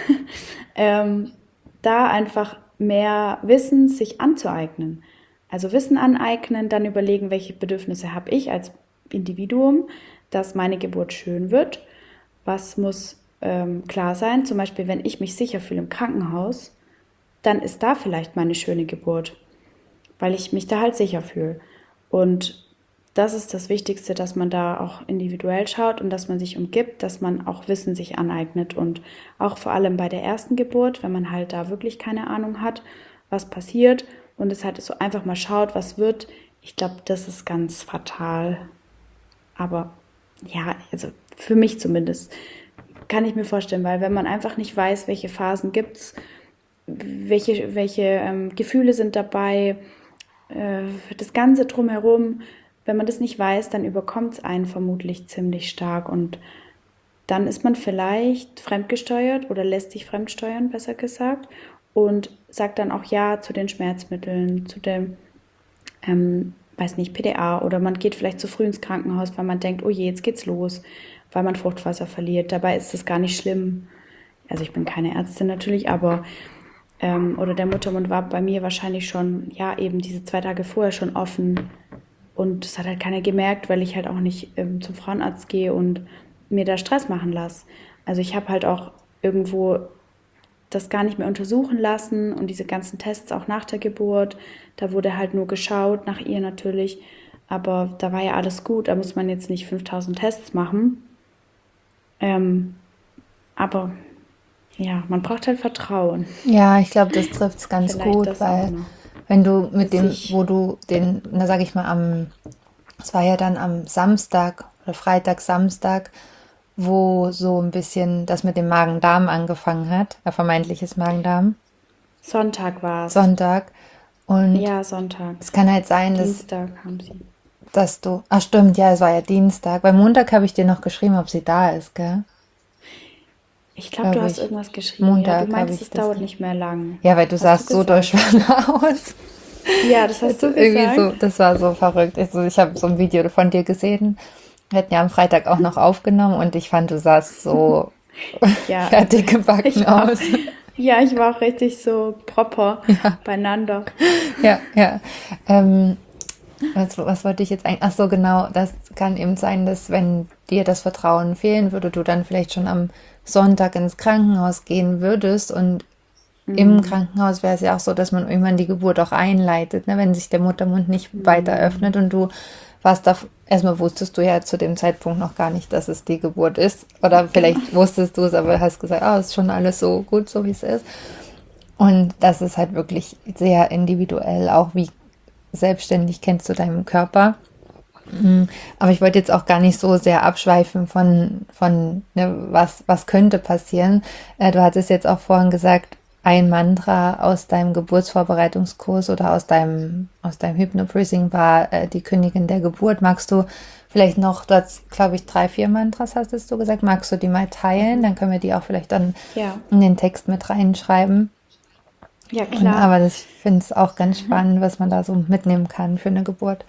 ähm, da einfach mehr Wissen sich anzueignen. Also Wissen aneignen, dann überlegen, welche Bedürfnisse habe ich als Individuum, dass meine Geburt schön wird. Was muss ähm, klar sein? Zum Beispiel, wenn ich mich sicher fühle im Krankenhaus, dann ist da vielleicht meine schöne Geburt, weil ich mich da halt sicher fühle. Und das ist das Wichtigste, dass man da auch individuell schaut und dass man sich umgibt, dass man auch Wissen sich aneignet und auch vor allem bei der ersten Geburt, wenn man halt da wirklich keine Ahnung hat, was passiert und es halt so einfach mal schaut, was wird. Ich glaube, das ist ganz fatal. Aber ja, also für mich zumindest kann ich mir vorstellen, weil wenn man einfach nicht weiß, welche Phasen gibt es, welche, welche ähm, Gefühle sind dabei, äh, das Ganze drumherum, wenn man das nicht weiß, dann überkommt es einen vermutlich ziemlich stark und dann ist man vielleicht fremdgesteuert oder lässt sich fremdsteuern, besser gesagt, und sagt dann auch Ja zu den Schmerzmitteln, zu dem, ähm, weiß nicht, P D A oder man geht vielleicht zu früh ins Krankenhaus, weil man denkt, oh je, jetzt geht's los, weil man Fruchtwasser verliert. Dabei ist das gar nicht schlimm. Also ich bin keine Ärztin natürlich, aber ähm, oder der Muttermund war bei mir wahrscheinlich schon, ja, eben diese zwei Tage vorher schon offen. Und das hat halt keiner gemerkt, weil ich halt auch nicht ähm, zum Frauenarzt gehe und mir da Stress machen lasse. Also ich habe halt auch irgendwo das gar nicht mehr untersuchen lassen und diese ganzen Tests auch nach der Geburt. Da wurde halt nur geschaut, nach ihr natürlich. Aber da war ja alles gut. Da muss man jetzt nicht fünftausend Tests machen. Ähm, aber ja, man braucht halt Vertrauen. Ja, ich glaube, das trifft es ganz Vielleicht gut, das auch weil noch. wenn du mit dem, Sich, wo du den, na sag ich mal, am, es war ja dann am Samstag oder Freitag, Samstag, wo so ein bisschen das mit dem Magen-Darm angefangen hat, äh, vermeintliches Magen-Darm, Sonntag war es. Sonntag. Und Ja, Sonntag. es kann halt sein, dass, Dienstag haben sie. dass du, ach stimmt, ja, es war ja Dienstag, weil Montag habe ich dir noch geschrieben, ob sie da ist, gell? Ich glaube, du Glaube hast ich. irgendwas geschrieben. Ja, du Montag habe meintest, ich es das. dauert ge- nicht mehr lang. Ja, weil du Hast du sahst so gesagt? durchschwanger aus. Ja, das hast Also du irgendwie gesagt. so, das war so verrückt. Also ich habe so ein Video von dir gesehen. Wir hatten ja am Freitag auch noch aufgenommen und ich fand, du sahst so Ja, fertig gebacken ich war, aus. ja, ich war auch richtig so proper beieinander. Ja, ja. Ähm, was, was wollte ich jetzt eigentlich? Ach so, genau. Das kann eben sein, dass wenn dir das Vertrauen fehlen würde, du dann vielleicht schon am Sonntag ins Krankenhaus gehen würdest und im Mm, Krankenhaus wäre es ja auch so, dass man irgendwann die Geburt auch einleitet, ne? Wenn sich der Muttermund nicht weiter mm, öffnet und du warst da, erstmal wusstest du ja zu dem Zeitpunkt noch gar nicht, dass es die Geburt ist. Oder genau. vielleicht wusstest du es, aber hast gesagt, ah, ist schon alles so gut, so wie es ist. Und das ist halt wirklich sehr individuell, auch wie selbstständig kennst du deinen Körper. Aber ich wollte jetzt auch gar nicht so sehr abschweifen von, von ne, was, was könnte passieren. Äh, du hattest jetzt auch vorhin gesagt, ein Mantra aus deinem Geburtsvorbereitungskurs oder aus deinem, aus deinem Hypnobreathing war äh, die Königin der Geburt. Magst du vielleicht noch, das glaube ich, drei, vier Mantras hattest du gesagt, magst du die mal teilen? Dann können wir die auch vielleicht dann Ja, in den Text mit reinschreiben. ja, Und, klar. aber das, ich finde es auch ganz spannend, was man da so mitnehmen kann für eine Geburt.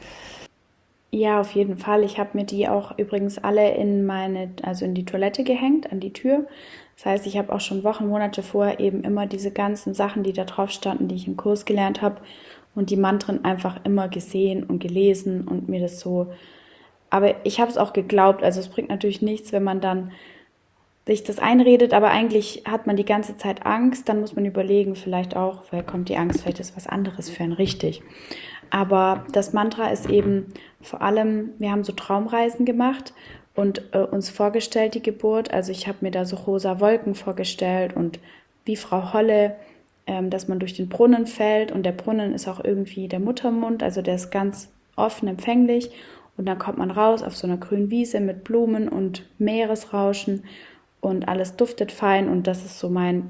Ja, auf jeden Fall. Ich habe mir die auch übrigens alle in meine, also in die Toilette gehängt, an die Tür. Das heißt, ich habe auch schon Wochen, Monate vorher eben immer diese ganzen Sachen, die da drauf standen, die ich im Kurs gelernt habe und die Mantren einfach immer gesehen und gelesen und mir das so. Aber ich habe es auch geglaubt. Also es bringt natürlich nichts, wenn man dann sich das einredet, aber eigentlich hat man die ganze Zeit Angst, dann muss man überlegen, vielleicht auch, woher kommt die Angst, vielleicht ist was anderes für einen richtig. Aber das Mantra ist eben vor allem, wir haben so Traumreisen gemacht und äh, uns vorgestellt, die Geburt. Also ich habe mir da so rosa Wolken vorgestellt und wie Frau Holle, ähm, dass man durch den Brunnen fällt und der Brunnen ist auch irgendwie der Muttermund, also der ist ganz offen empfänglich und dann kommt man raus auf so einer grünen Wiese mit Blumen und Meeresrauschen und alles duftet fein und das ist so mein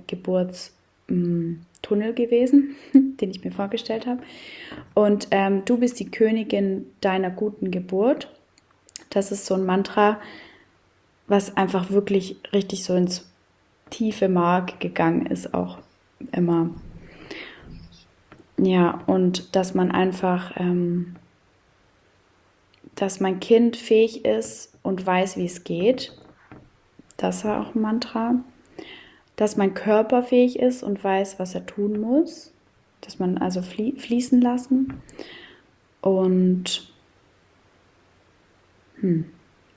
Geburtstunnel gewesen, den ich mir vorgestellt habe. Und ähm, du bist die Königin deiner guten Geburt. Das ist so ein Mantra, was einfach wirklich richtig so ins tiefe Mark gegangen ist, auch immer. Ja, und dass man einfach, ähm, dass mein Kind fähig ist und weiß, wie es geht. Das war auch ein Mantra. Dass mein Körper fähig ist und weiß, was er tun muss. Dass man also flie fließen lassen. Und hm,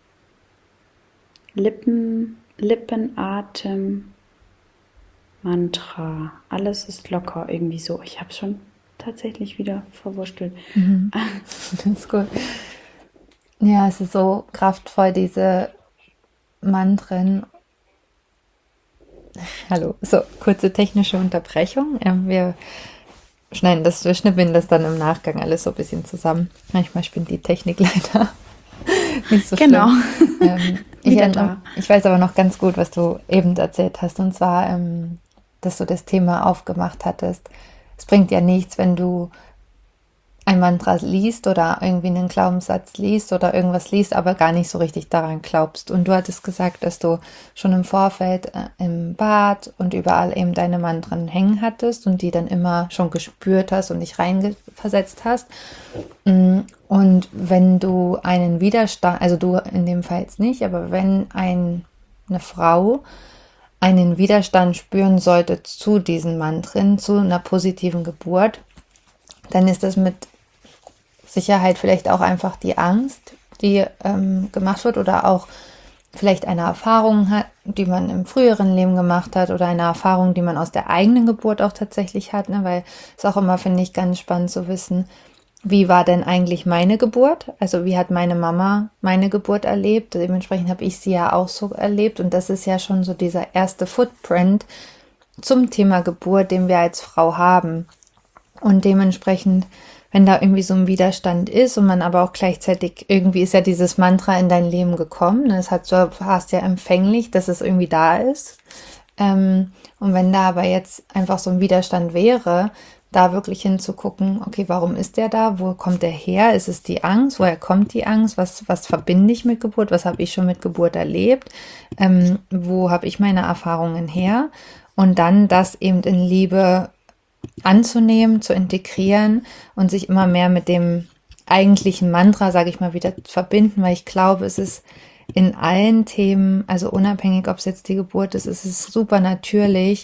Lippen, Lippenatem, Mantra. Alles ist locker irgendwie so. Ich habe schon tatsächlich wieder verwurstelt. Mhm. Das ist gut. Ja, es ist so kraftvoll, diese Mantren. Hallo, so kurze technische Unterbrechung. Ähm, wir schneiden das, wir schnippeln das dann im Nachgang alles so ein bisschen zusammen. Manchmal spinnt die Technik leider. Nicht so schlimm. Genau. Ähm, ich, Wieder erinnere, da. ich weiß aber noch ganz gut, was du eben erzählt hast. Und zwar, ähm, dass du das Thema aufgemacht hattest. Es bringt ja nichts, wenn du ein Mantra liest oder irgendwie einen Glaubenssatz liest oder irgendwas liest, aber gar nicht so richtig daran glaubst. Und du hattest gesagt, dass du schon im Vorfeld äh, im Bad und überall eben deine Mantren hängen hattest und die dann immer schon gespürt hast und dich reinversetzt hast. Mm, Und wenn du einen Widerstand, also du in dem Fall jetzt nicht, aber wenn ein, eine Frau einen Widerstand spüren sollte zu diesen Mantren, zu einer positiven Geburt, dann ist das mit Sicherheit vielleicht auch einfach die Angst, die ähm, gemacht wird oder auch vielleicht eine Erfahrung hat, die man im früheren Leben gemacht hat oder eine Erfahrung, die man aus der eigenen Geburt auch tatsächlich hat, ne? Weil es auch immer, finde ich, ganz spannend zu wissen, wie war denn eigentlich meine Geburt? Also wie hat meine Mama meine Geburt erlebt? Dementsprechend habe ich sie ja auch so erlebt und das ist ja schon so dieser erste Footprint zum Thema Geburt, den wir als Frau haben. Und dementsprechend, wenn da irgendwie so ein Widerstand ist und man aber auch gleichzeitig, irgendwie ist ja dieses Mantra in dein Leben gekommen, es hat so, warst ja empfänglich, dass es irgendwie da ist. Ähm, und wenn da aber jetzt einfach so ein Widerstand wäre, da wirklich hinzugucken, okay, warum ist der da? Wo kommt der her? Ist es die Angst? Woher kommt die Angst? Was, was verbinde ich mit Geburt? Was habe ich schon mit Geburt erlebt? Ähm, wo habe ich meine Erfahrungen her? Und dann das eben in Liebe anzunehmen, zu integrieren und sich immer mehr mit dem eigentlichen Mantra, sage ich mal, wieder verbinden, weil ich glaube, es ist in allen Themen, also unabhängig, ob es jetzt die Geburt ist, es ist super natürlich,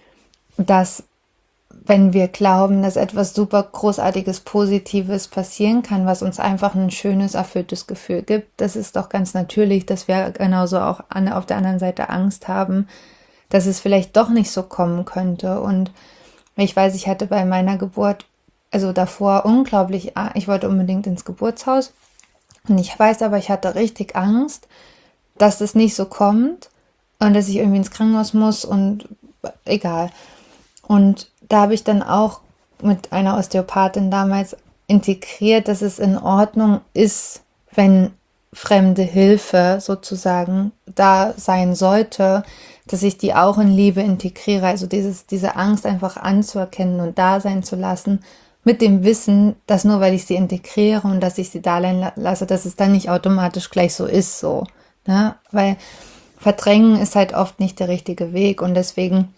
dass wenn wir glauben, dass etwas super Großartiges, Positives passieren kann, was uns einfach ein schönes, erfülltes Gefühl gibt, das ist doch ganz natürlich, dass wir genauso auch an, auf der anderen Seite Angst haben, dass es vielleicht doch nicht so kommen könnte. Und ich weiß, ich hatte bei meiner Geburt, also davor unglaublich, ich wollte unbedingt ins Geburtshaus und ich weiß aber, ich hatte richtig Angst, dass das nicht so kommt und dass ich irgendwie ins Krankenhaus muss und egal. Und da habe ich dann auch mit einer Osteopathin damals integriert, dass es in Ordnung ist, wenn fremde Hilfe sozusagen da sein sollte, dass ich die auch in Liebe integriere. Also dieses, diese Angst einfach anzuerkennen und da sein zu lassen, mit dem Wissen, dass nur weil ich sie integriere und dass ich sie da lasse, dass es dann nicht automatisch gleich so ist, so. Ne? Weil Verdrängen ist halt oft nicht der richtige Weg und deswegen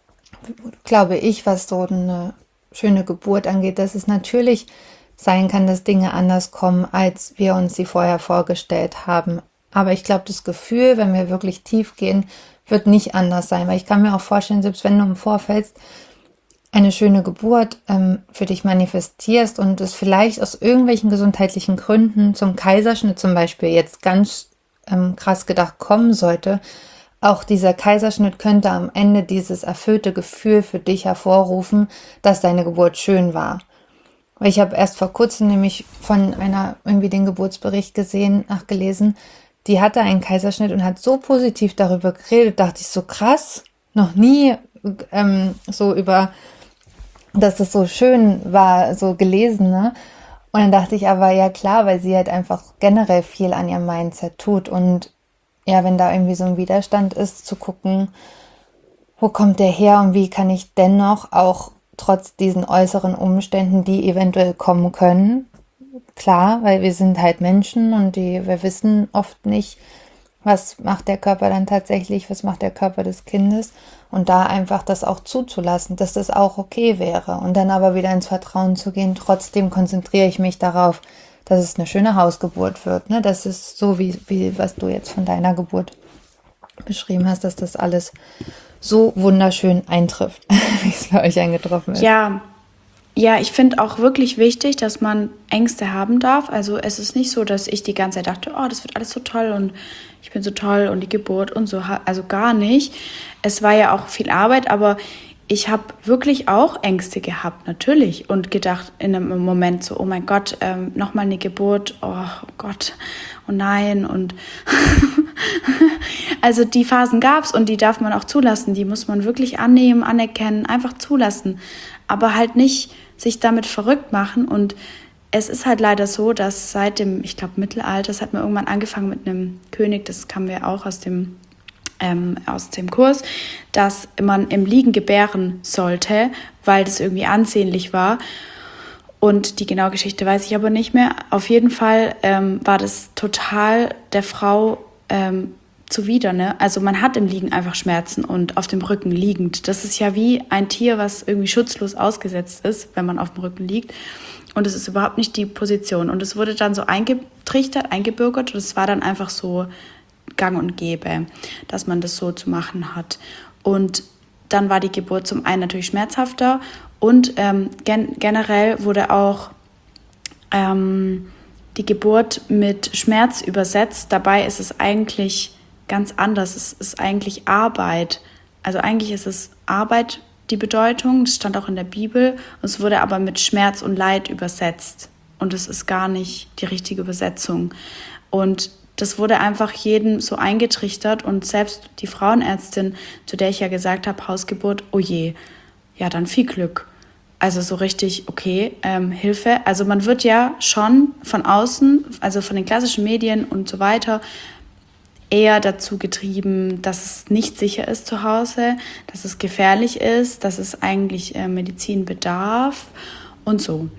glaube ich, was so eine schöne Geburt angeht, dass es natürlich sein kann, dass Dinge anders kommen, als wir uns sie vorher vorgestellt haben. Aber ich glaube, das Gefühl, wenn wir wirklich tief gehen, wird nicht anders sein, weil ich kann mir auch vorstellen, selbst wenn du im Vorfeld eine schöne Geburt ähm, für dich manifestierst und es vielleicht aus irgendwelchen gesundheitlichen Gründen zum Kaiserschnitt zum Beispiel jetzt ganz ähm, krass gedacht kommen sollte, auch dieser Kaiserschnitt könnte am Ende dieses erfüllte Gefühl für dich hervorrufen, dass deine Geburt schön war. Weil ich habe erst vor kurzem nämlich von einer irgendwie den Geburtsbericht gesehen, nachgelesen, die hatte einen Kaiserschnitt und hat so positiv darüber geredet, dachte ich so krass, noch nie ähm, so über, dass das so schön war, so gelesen, ne? Und dann dachte ich aber, ja klar, weil sie halt einfach generell viel an ihrem Mindset tut und ja, wenn da irgendwie so ein Widerstand ist, zu gucken, wo kommt der her und wie kann ich dennoch auch trotz diesen äußeren Umständen, die eventuell kommen können, klar, weil wir sind halt Menschen und die, wir wissen oft nicht, was macht der Körper dann tatsächlich, was macht der Körper des Kindes und da einfach das auch zuzulassen, dass das auch okay wäre und dann aber wieder ins Vertrauen zu gehen. Trotzdem konzentriere ich mich darauf, dass es eine schöne Hausgeburt wird, ne? Das ist so wie, wie was du jetzt von deiner Geburt beschrieben hast, dass das alles so wunderschön eintrifft, wie es bei euch eingetroffen ist. Ja, ja, ich finde auch wirklich wichtig, dass man Ängste haben darf. Also es ist nicht so, dass ich die ganze Zeit dachte, oh, das wird alles so toll und ich bin so toll und die Geburt und so. Also gar nicht. Es war ja auch viel Arbeit, aber ich habe wirklich auch Ängste gehabt, natürlich. Und gedacht in einem Moment so, oh mein Gott, ähm, nochmal eine Geburt, oh Gott, oh nein. Und also die Phasen gab es und die darf man auch zulassen. Die muss man wirklich annehmen, anerkennen, einfach zulassen. Aber halt nicht sich damit verrückt machen. Und es ist halt leider so, dass seit dem, ich glaube, Mittelalter, das hat man irgendwann angefangen mit einem König, das kamen wir auch aus dem, ähm, aus dem Kurs, dass man im Liegen gebären sollte, weil das irgendwie ansehnlich war. Und die genaue Geschichte weiß ich aber nicht mehr. Auf jeden Fall ähm, war das total der Frau ähm, zuwider, ne? Also man hat im Liegen einfach Schmerzen und auf dem Rücken liegend. Das ist ja wie ein Tier, was irgendwie schutzlos ausgesetzt ist, wenn man auf dem Rücken liegt. Und es ist überhaupt nicht die Position. Und es wurde dann so eingetrichtert, eingebürgert und es war dann einfach so gang und gäbe, dass man das so zu machen hat. Und dann war die Geburt zum einen natürlich schmerzhafter und ähm, gen- generell wurde auch ähm, die Geburt mit Schmerz übersetzt. Dabei ist es eigentlich ganz anders. Es ist eigentlich Arbeit. Also eigentlich ist es Arbeit, die Bedeutung. Das stand auch in der Bibel. Es wurde aber mit Schmerz und Leid übersetzt. Und es ist gar nicht die richtige Übersetzung. Und das wurde einfach jedem so eingetrichtert. Und selbst die Frauenärztin, zu der ich ja gesagt habe, Hausgeburt, oh je, ja, dann viel Glück. Also so richtig, okay, ähm, Hilfe. Also man wird ja schon von außen, also von den klassischen Medien und so weiter, eher dazu getrieben, dass es nicht sicher ist zu Hause, dass es gefährlich ist, dass es eigentlich äh, Medizin bedarf und so.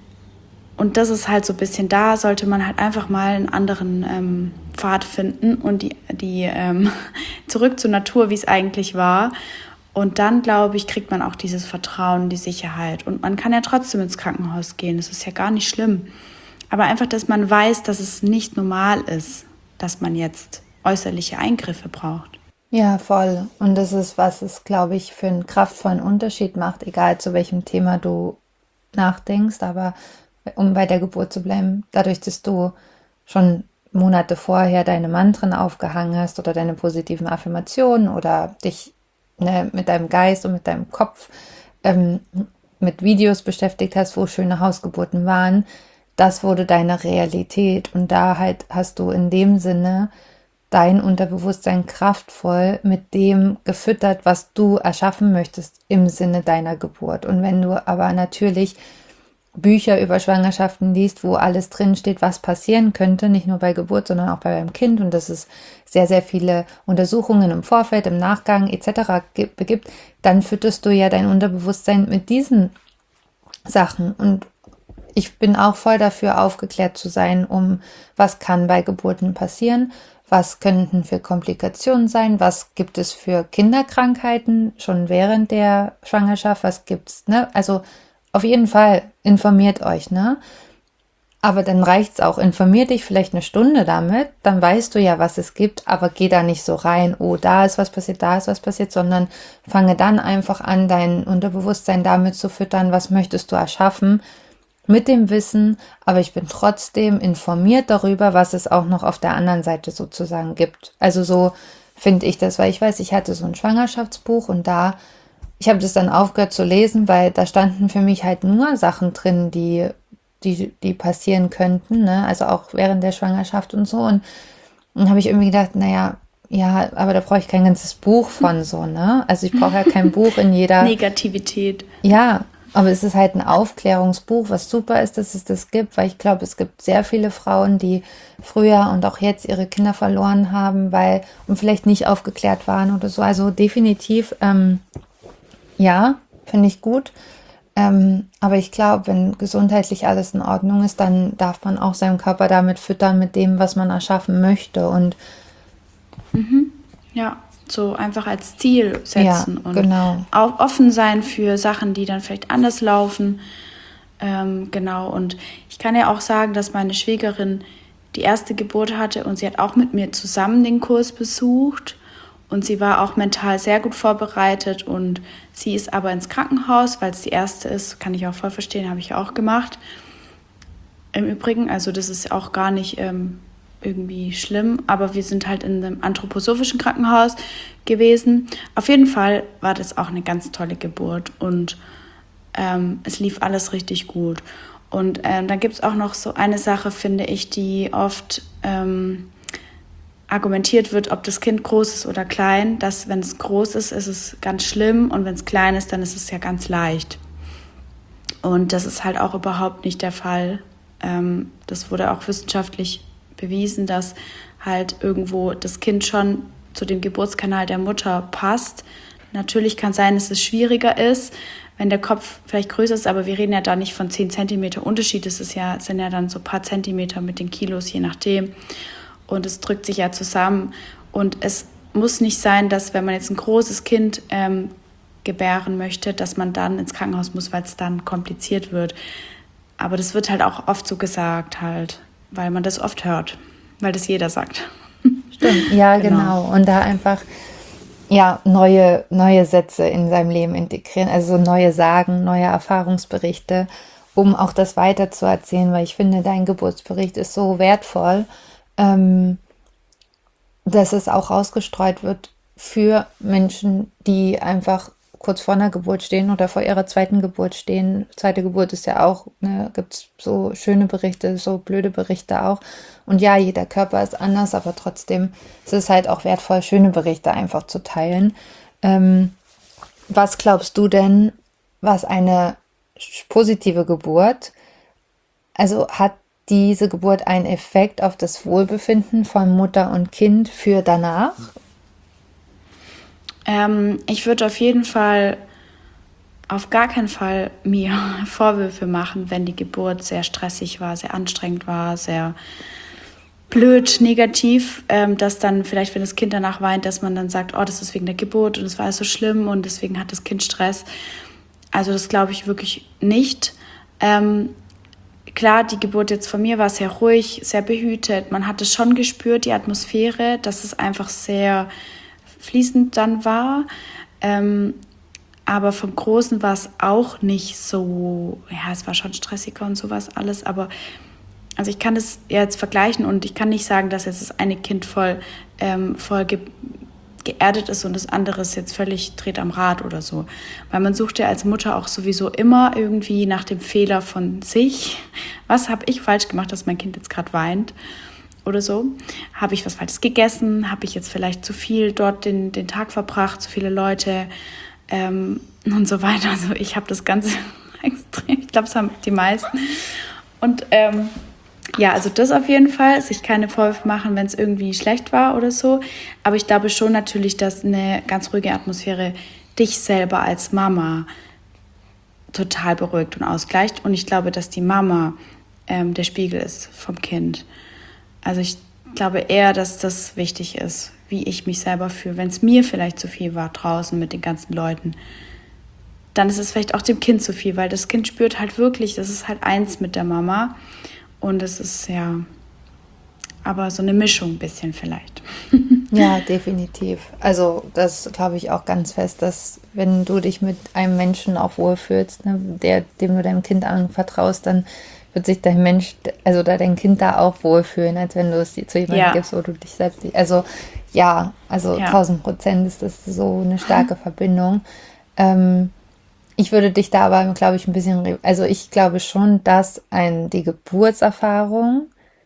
Und das ist halt so ein bisschen, da sollte man halt einfach mal einen anderen ähm, Pfad finden und die, die ähm, zurück zur Natur, wie es eigentlich war. Und dann, glaube ich, kriegt man auch dieses Vertrauen, die Sicherheit. Und man kann ja trotzdem ins Krankenhaus gehen, das ist ja gar nicht schlimm. Aber einfach, dass man weiß, dass es nicht normal ist, dass man jetzt äußerliche Eingriffe braucht. Ja, voll. Und das ist, was es, glaube ich, für einen kraftvollen Unterschied macht, egal zu welchem Thema du nachdenkst. Aber um bei der Geburt zu bleiben, dadurch, dass du schon Monate vorher deine Mantren aufgehangen hast oder deine positiven Affirmationen oder dich ne, mit deinem Geist und mit deinem Kopf ähm, mit Videos beschäftigt hast, wo schöne Hausgeburten waren, das wurde deine Realität. Und da halt hast du in dem Sinne dein Unterbewusstsein kraftvoll mit dem gefüttert, was du erschaffen möchtest im Sinne deiner Geburt. Und wenn du aber natürlich Bücher über Schwangerschaften liest, wo alles drinsteht, was passieren könnte, nicht nur bei Geburt, sondern auch bei deinem Kind und dass es sehr, sehr viele Untersuchungen im Vorfeld, im Nachgang et cetera gibt, dann fütterst du ja dein Unterbewusstsein mit diesen Sachen. Und ich bin auch voll dafür, aufgeklärt zu sein, um was kann bei Geburten passieren, was könnten für Komplikationen sein, was gibt es für Kinderkrankheiten schon während der Schwangerschaft, was gibt's, ne? Also auf jeden Fall informiert euch, ne? Aber dann reicht's auch. Informiert dich vielleicht eine Stunde damit, dann weißt du ja, was es gibt, aber geh da nicht so rein, oh, da ist was passiert, da ist was passiert, sondern fange dann einfach an, dein Unterbewusstsein damit zu füttern, was möchtest du erschaffen, mit dem Wissen, aber ich bin trotzdem informiert darüber, was es auch noch auf der anderen Seite sozusagen gibt. Also so finde ich das, weil ich weiß, ich hatte so ein Schwangerschaftsbuch und da ich habe das dann aufgehört zu lesen, weil da standen für mich halt nur Sachen drin, die, die, die passieren könnten, ne? Also auch während der Schwangerschaft und so. Und dann habe ich irgendwie gedacht, naja, ja, aber da brauche ich kein ganzes Buch von so, ne? Also ich brauche ja kein Buch in jeder... Negativität. Ja, aber es ist halt ein Aufklärungsbuch, was super ist, dass es das gibt, weil ich glaube, es gibt sehr viele Frauen, die früher und auch jetzt ihre Kinder verloren haben, weil und vielleicht nicht aufgeklärt waren oder so. Also definitiv... Ähm, Ja, finde ich gut. Ähm, aber ich glaube, wenn gesundheitlich alles in Ordnung ist, dann darf man auch seinen Körper damit füttern, mit dem, was man erschaffen möchte. Und Mhm. Ja, so einfach als Ziel Ja, setzen und genau. auch offen sein für Sachen, die dann vielleicht anders laufen. Ähm, genau, und ich kann ja auch sagen, dass meine Schwägerin die erste Geburt hatte und sie hat auch mit mir zusammen den Kurs besucht und sie war auch mental sehr gut vorbereitet und sie ist aber ins Krankenhaus, weil es die erste ist, kann ich auch voll verstehen, habe ich auch gemacht. Im Übrigen, also das ist auch gar nicht ähm, irgendwie schlimm, aber wir sind halt in einem anthroposophischen Krankenhaus gewesen. Auf jeden Fall war das auch eine ganz tolle Geburt und ähm, es lief alles richtig gut. Und ähm, dann gibt es auch noch so eine Sache, finde ich, die oft ähm, argumentiert wird, ob das Kind groß ist oder klein, dass wenn es groß ist, ist es ganz schlimm und wenn es klein ist, dann ist es ja ganz leicht. Und das ist halt auch überhaupt nicht der Fall. Ähm, das wurde auch wissenschaftlich bewiesen, dass halt irgendwo das Kind schon zu dem Geburtskanal der Mutter passt. Natürlich kann sein, dass es schwieriger ist, wenn der Kopf vielleicht größer ist, aber wir reden ja da nicht von zehn Zentimeter Unterschied. Das ist ja, sind ja dann so ein paar Zentimeter mit den Kilos, je nachdem. Und es drückt sich ja zusammen. Und es muss nicht sein, dass wenn man jetzt ein großes Kind ähm, gebären möchte, dass man dann ins Krankenhaus muss, weil es dann kompliziert wird. Aber das wird halt auch oft so gesagt halt, weil man das oft hört, weil das jeder sagt. Stimmt, ja, Genau. genau. Und da einfach ja neue, neue Sätze in seinem Leben integrieren, also so neue Sagen, neue Erfahrungsberichte, um auch das weiterzuerzählen, weil ich finde, dein Geburtsbericht ist so wertvoll, ähm, dass es auch ausgestreut wird für Menschen, die einfach kurz vor einer Geburt stehen oder vor ihrer zweiten Geburt stehen. Zweite Geburt ist ja auch, ne, gibt es so schöne Berichte, so blöde Berichte auch. Und ja, jeder Körper ist anders, aber trotzdem ist es halt auch wertvoll, schöne Berichte einfach zu teilen. Ähm, was glaubst du denn, was eine positive Geburt, also hat diese Geburt einen Effekt auf das Wohlbefinden von Mutter und Kind für danach? Ähm, ich würde auf jeden Fall, auf gar keinen Fall mir Vorwürfe machen, wenn die Geburt sehr stressig war, sehr anstrengend war, sehr blöd, negativ, ähm, dass dann vielleicht, wenn das Kind danach weint, dass man dann sagt, oh, das ist wegen der Geburt und es war alles so schlimm und deswegen hat das Kind Stress. Also das glaube ich wirklich nicht. Ähm, klar, die Geburt jetzt von mir war sehr ruhig, sehr behütet. Man hat es schon gespürt, die Atmosphäre, dass es einfach sehr fließend dann war. Ähm, aber vom Großen war es auch nicht so, ja, es war schon stressiger und sowas alles, aber also ich kann das jetzt vergleichen und ich kann nicht sagen, dass jetzt das eine Kind voll, ähm, voll ge geerdet ist und das andere ist jetzt völlig dreht am Rad oder so. Weil man sucht ja als Mutter auch sowieso immer irgendwie nach dem Fehler von sich. Was habe ich falsch gemacht, dass mein Kind jetzt gerade weint oder so? Habe ich was Falsches gegessen? Habe ich jetzt vielleicht zu viel dort den, den Tag verbracht, zu viele Leute ähm, und so weiter. Also ich habe das Ganze extrem, ich glaube, das haben die meisten. Und ähm, ja, also das auf jeden Fall, sich keine Vorwürfe machen, wenn es irgendwie schlecht war oder so. Aber ich glaube schon natürlich, dass eine ganz ruhige Atmosphäre dich selber als Mama total beruhigt und ausgleicht. Und ich glaube, dass die Mama ähm, der Spiegel ist vom Kind. Also ich glaube eher, dass das wichtig ist, wie ich mich selber fühle. Wenn es mir vielleicht zu viel war draußen mit den ganzen Leuten, dann ist es vielleicht auch dem Kind zu viel, weil das Kind spürt halt wirklich, das ist halt eins mit der Mama. Und es ist ja, aber so eine Mischung ein bisschen vielleicht. Ja, definitiv. Also das glaube ich auch ganz fest, dass wenn du dich mit einem Menschen auch wohlfühlst, ne, der, dem du deinem Kind anvertraust, dann wird sich dein Mensch, also da dein Kind da auch wohlfühlen, als wenn du es zu jemandem Ja, gibst, wo du dich selbst, also ja, also ja. tausend Prozent ist das so eine starke Verbindung. Ähm, Ich würde dich da aber, glaube ich, ein bisschen, re- also ich glaube schon, dass ein, die Geburtserfahrung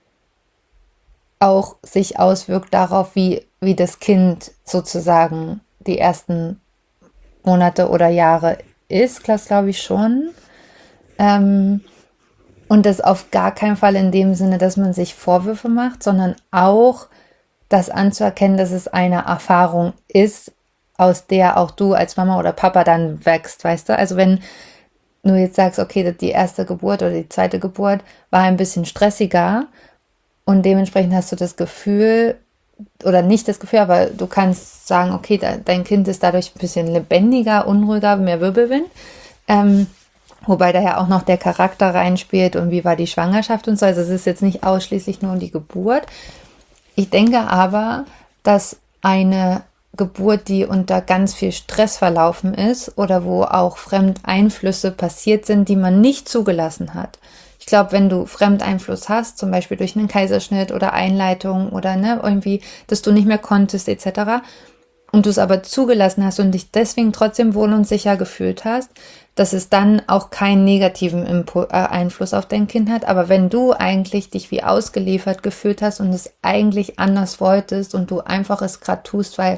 auch sich auswirkt darauf, wie, wie das Kind sozusagen die ersten Monate oder Jahre ist, das glaube ich schon. Ähm, und das auf gar keinen Fall in dem Sinne, dass man sich Vorwürfe macht, sondern auch das anzuerkennen, dass es eine Erfahrung ist, aus der auch du als Mama oder Papa dann wächst, weißt du? Also wenn du jetzt sagst, okay, die erste Geburt oder die zweite Geburt war ein bisschen stressiger und dementsprechend hast du das Gefühl, oder nicht das Gefühl, aber du kannst sagen, okay, da, dein Kind ist dadurch ein bisschen lebendiger, unruhiger, mehr Wirbelwind. Ähm, wobei da ja auch noch der Charakter reinspielt und wie war die Schwangerschaft und so. Also es ist jetzt nicht ausschließlich nur die Geburt. Ich denke aber, dass eine Geburt, die unter ganz viel Stress verlaufen ist oder wo auch Fremdeinflüsse passiert sind, die man nicht zugelassen hat. Ich glaube, wenn du Fremdeinfluss hast, zum Beispiel durch einen Kaiserschnitt oder Einleitung oder ne, irgendwie, dass du nicht mehr konntest et cetera und du es aber zugelassen hast und dich deswegen trotzdem wohl und sicher gefühlt hast, dass es dann auch keinen negativen Impu- äh, Einfluss auf dein Kind hat. Aber wenn du eigentlich dich wie ausgeliefert gefühlt hast und es eigentlich anders wolltest und du einfach es gerade tust, weil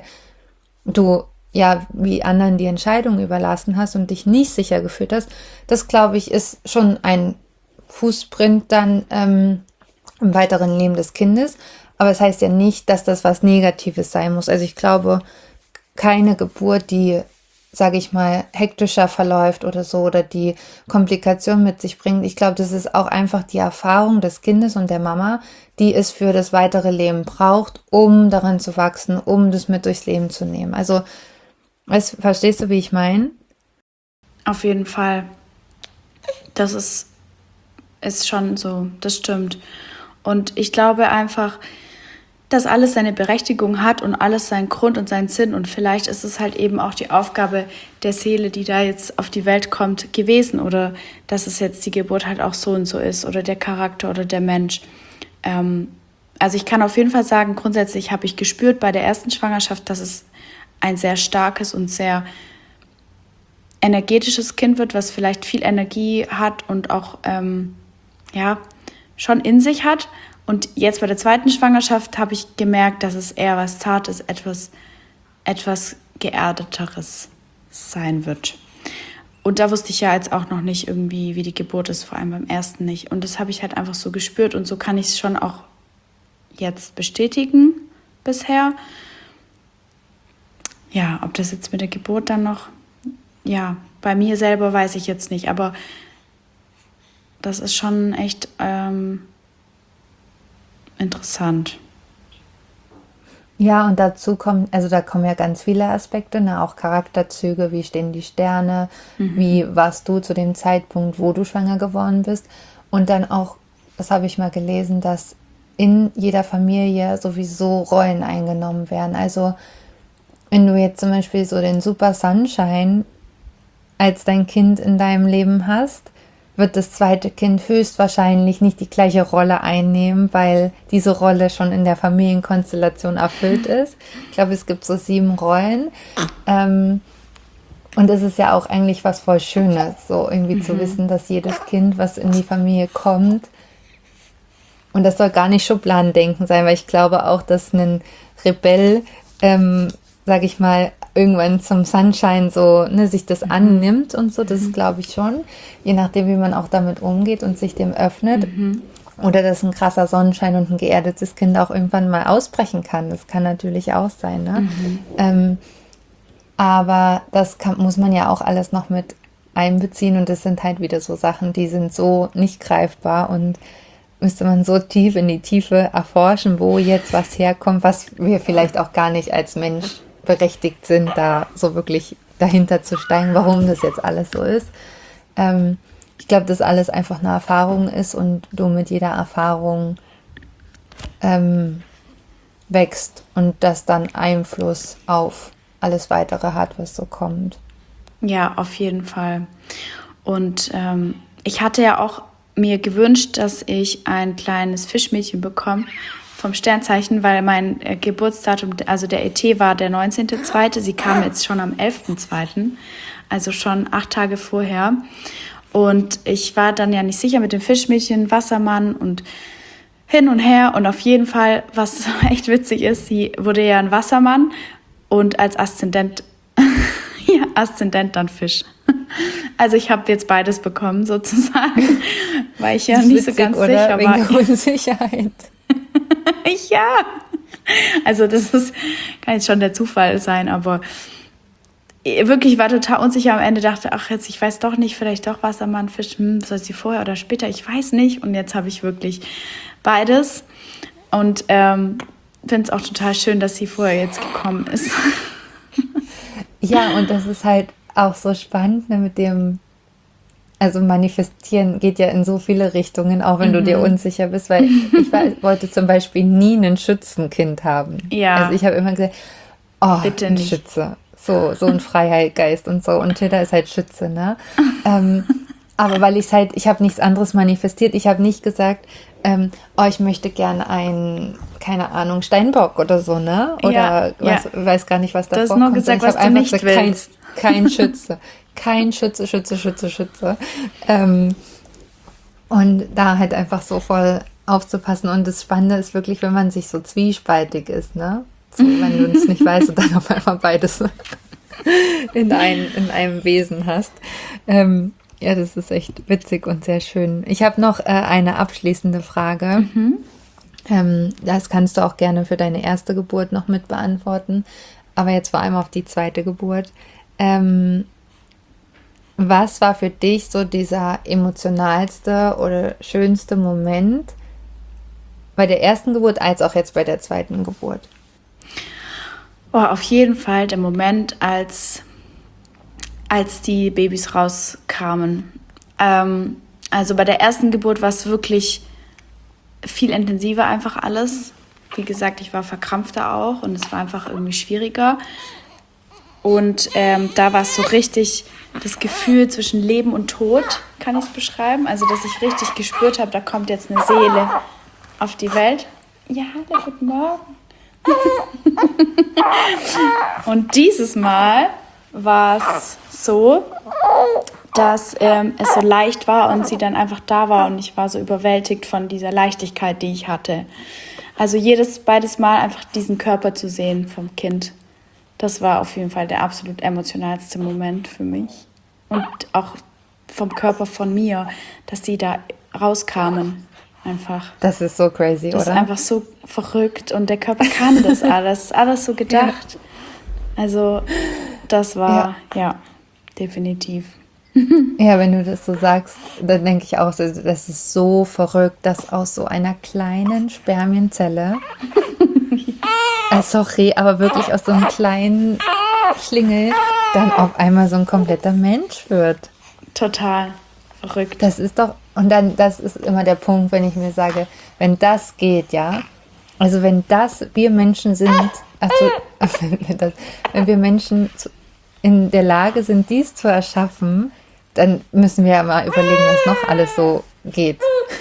du ja wie anderen die Entscheidung überlassen hast und dich nicht sicher gefühlt hast, das glaube ich ist schon ein Fußprint dann ähm, im weiteren Leben des Kindes. Aber es das heißt ja nicht, dass das was Negatives sein muss. Also ich glaube, keine Geburt, die, sage ich mal, hektischer verläuft oder so oder die Komplikationen mit sich bringt. Ich glaube, das ist auch einfach die Erfahrung des Kindes und der Mama, die es für das weitere Leben braucht, um daran zu wachsen, um das mit durchs Leben zu nehmen. Also, weißt, verstehst du, wie ich meine? Auf jeden Fall. Das ist, ist schon so, das stimmt. Und ich glaube einfach, dass alles seine Berechtigung hat und alles seinen Grund und seinen Sinn. Und vielleicht ist es halt eben auch die Aufgabe der Seele, die da jetzt auf die Welt kommt, gewesen. Oder dass es jetzt die Geburt halt auch so und so ist. Oder der Charakter oder der Mensch. Ähm, also ich kann auf jeden Fall sagen, grundsätzlich habe ich gespürt bei der ersten Schwangerschaft, dass es ein sehr starkes und sehr energetisches Kind wird, was vielleicht viel Energie hat und auch ähm, ja, schon in sich hat. Und jetzt bei der zweiten Schwangerschaft habe ich gemerkt, dass es eher was Zartes, etwas, etwas Geerdeteres sein wird. Und da wusste ich ja jetzt auch noch nicht irgendwie, wie die Geburt ist, vor allem beim ersten nicht. Und das habe ich halt einfach so gespürt und so kann ich es schon auch jetzt bestätigen bisher. Ja, ob das jetzt mit der Geburt dann noch, ja, bei mir selber weiß ich jetzt nicht, aber das ist schon echt ähm, interessant. Ja, und dazu kommt, also da kommen ja ganz viele Aspekte, ne? Auch Charakterzüge, wie stehen die Sterne, mhm. wie warst du zu dem Zeitpunkt, wo du schwanger geworden bist. Und dann auch, das habe ich mal gelesen, dass in jeder Familie sowieso Rollen eingenommen werden. Also wenn du jetzt zum Beispiel so den Super Sunshine als dein Kind in deinem Leben hast, wird das zweite Kind höchstwahrscheinlich nicht die gleiche Rolle einnehmen, weil diese Rolle schon in der Familienkonstellation erfüllt ist. Ich glaube, es gibt so sieben Rollen. Ähm, und es ist ja auch eigentlich was voll Schönes, so irgendwie mhm. zu wissen, dass jedes Kind, was in die Familie kommt, und das soll gar nicht Schubladendenken sein, weil ich glaube auch, dass ein Rebell, ähm, sage ich mal, irgendwann zum Sunshine so, ne, sich das mhm. annimmt und so, das mhm. glaube ich schon, je nachdem, wie man auch damit umgeht und sich dem öffnet. Mhm. Oder dass ein krasser Sonnenschein und ein geerdetes Kind auch irgendwann mal ausbrechen kann. Das kann natürlich auch sein, ne? Mhm. Ähm, aber das kann, muss man ja auch alles noch mit einbeziehen und das sind halt wieder so Sachen, die sind so nicht greifbar und müsste man so tief in die Tiefe erforschen, wo jetzt was herkommt, was wir vielleicht auch gar nicht als Mensch berechtigt sind, da so wirklich dahinter zu steigen, warum das jetzt alles so ist. Ähm, ich glaube, dass alles einfach eine Erfahrung ist und du mit jeder Erfahrung ähm, wächst und das dann Einfluss auf alles Weitere hat, was so kommt. Ja, auf jeden Fall. Und ähm, ich hatte ja auch mir gewünscht, dass ich ein kleines Fischmädchen bekomme vom Sternzeichen, weil mein äh, Geburtsdatum, also der E T war der neunzehnter zweite Sie kam jetzt schon am elfter zweiter also schon acht Tage vorher. Und ich war dann ja nicht sicher mit dem Fischmädchen, Wassermann und hin und her. Und auf jeden Fall, was echt witzig ist, sie wurde ja ein Wassermann und als Aszendent, ja, Aszendent dann Fisch. Also ich habe jetzt beides bekommen sozusagen, weil ich ja nicht so ganz sicher war. Wegen der Unsicherheit. Ja, also das ist, kann jetzt schon der Zufall sein, aber wirklich war total unsicher am Ende, dachte, ach jetzt, ich weiß doch nicht, vielleicht doch Wassermann, Fisch, hm, soll sie vorher oder später, ich weiß nicht. Und jetzt habe ich wirklich beides. Und ähm, finde es auch total schön, dass sie vorher jetzt gekommen ist. Ja, und das ist halt auch so spannend, ne, mit dem, also manifestieren geht ja in so viele Richtungen, auch wenn du dir unsicher bist, weil ich war, wollte zum Beispiel nie ein Schützenkind haben. Ja. Also ich habe immer gesagt, oh, Bitte ein nicht. Schütze, so, so ein Freiheitgeist und so, und Tilda ist halt Schütze, ne? ähm, aber weil ich halt, ich habe nichts anderes manifestiert, ich habe nicht gesagt, ähm, oh, ich möchte gerne einen, keine Ahnung, Steinbock oder so, ne? Oder Ja, weiß, ja. weiß gar nicht, was Du davor hast nur kommt. gesagt, sondern ich was habe du einfach nicht gesagt, kein, willst. kein Schütze. Kein Schütze, Schütze, Schütze, Schütze. Ähm, und da halt einfach so voll aufzupassen. Und das Spannende ist wirklich, wenn man sich so zwiespaltig ist, ne? So, wenn du es nicht weißt und dann auf einmal beides in, ein, in einem Wesen hast. Ähm, ja, das ist echt witzig und sehr schön. Ich habe noch äh, eine abschließende Frage. Ähm, das kannst du auch gerne für deine erste Geburt noch mit beantworten. Aber jetzt vor allem auf die zweite Geburt. Ähm, was war für dich so dieser emotionalste oder schönste Moment bei der ersten Geburt als auch jetzt bei der zweiten Geburt? Oh, auf jeden Fall der Moment, als, als die Babys rauskamen. Ähm, also bei der ersten Geburt war es wirklich viel intensiver einfach alles. Wie gesagt, ich war verkrampfter auch und es war einfach irgendwie schwieriger. Und ähm, da war es so richtig das Gefühl zwischen Leben und Tod, kann ich es beschreiben. Also, dass ich richtig gespürt habe, da kommt jetzt eine Seele auf die Welt. Ja, hallo, guten Morgen. Und dieses Mal war es so, dass ähm, es so leicht war und sie dann einfach da war und ich war so überwältigt von dieser Leichtigkeit, die ich hatte. Also jedes, beides Mal einfach diesen Körper zu sehen vom Kind, das war auf jeden Fall der absolut emotionalste Moment für mich. Und auch vom Körper von mir, dass die da rauskamen. Einfach. Das ist so crazy, Das oder? ist einfach so verrückt und der Körper kann das alles. Alles so gedacht. Also das war, ja, ja definitiv. Ja, wenn du das so sagst, dann denke ich auch, das das ist so verrückt, dass aus so einer kleinen Spermienzelle, äh, sorry, aber wirklich aus so einem kleinen Schlingel dann auf einmal so ein kompletter Mensch wird. Total verrückt. Das ist doch, und dann, das ist immer der Punkt, wenn ich mir sage, wenn das geht, ja, also wenn das, wir Menschen sind, also wenn, das, wenn wir Menschen zu, in der Lage sind, dies zu erschaffen, dann müssen wir ja mal überlegen, was noch alles so geht.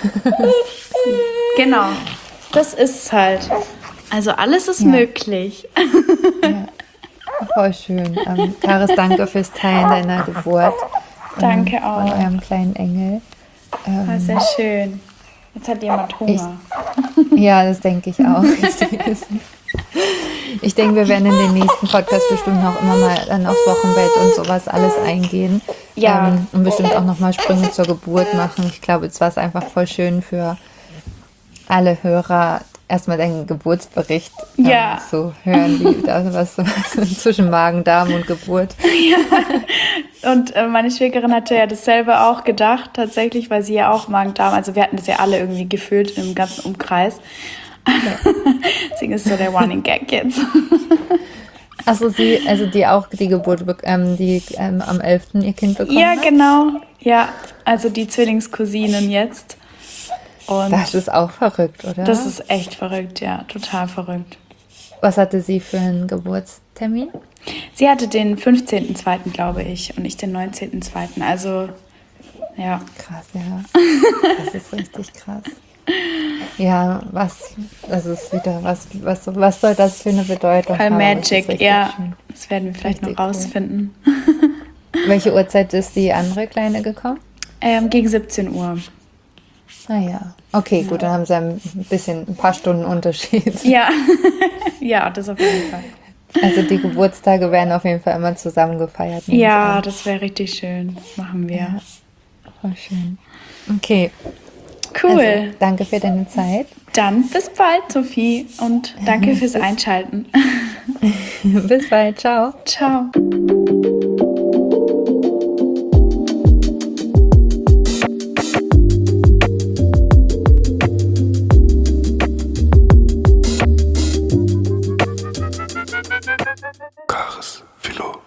Genau, das ist es halt. Also alles ist Ja. möglich. Ja, voll schön. Ähm, Karis, danke fürs Teilen deiner Geburt. Danke ähm, auch. Von eurem kleinen Engel. Ähm, War sehr schön. Jetzt hat jemand Hunger. Ja, das denke ich auch. Ich sehe es. Ich denke, wir werden in den nächsten Podcast bestimmt noch immer mal dann aufs Wochenbett und sowas alles eingehen. Ja. Ähm, und bestimmt auch nochmal Sprünge zur Geburt machen. Ich glaube, es war es einfach voll schön für alle Hörer, erstmal deinen Geburtsbericht ähm, Ja. zu hören, wie da was, was zwischen Magen, Darm und Geburt. Und äh, meine Schwägerin hatte ja dasselbe auch gedacht, tatsächlich, weil sie ja auch Magen-Darm, also wir hatten das ja alle irgendwie gefühlt im ganzen Umkreis. Deswegen ist so der Running Gag jetzt. Achso, sie, also die auch die Geburt, bek- ähm, die ähm, am elften ihr Kind bekommen Ja, hat? genau. Ja, also die Zwillingscousinen jetzt. Und Das ist auch verrückt, oder? das ist echt verrückt, ja, total verrückt. Was hatte sie für einen Geburtstermin? Sie hatte den fünfzehnten zweiten glaube ich, und ich den neunzehnten zweiten Also, ja. Krass, ja. Das ist richtig krass. Ja, was, das ist wieder, was, was, was soll das für eine Bedeutung Voll haben? Das ist Magic, richtig ja. schön. Das werden wir vielleicht Richtig noch cool. rausfinden. Welche Uhrzeit ist die andere Kleine gekommen? Ähm, gegen siebzehn Uhr. Ah ja. Okay, gut, dann haben sie ein bisschen, ein paar Stunden Unterschied. Ja, ja, das auf jeden Fall. Also die Geburtstage werden auf jeden Fall immer zusammen gefeiert. nehme ich Ja, an. das wäre richtig schön. Machen wir. Ja. Voll schön. Okay. Cool. Also, danke für deine Zeit. Dann bis bald, Sophie. Und danke fürs Einschalten. Bis bald. Ciao. Ciao. Karis Philo.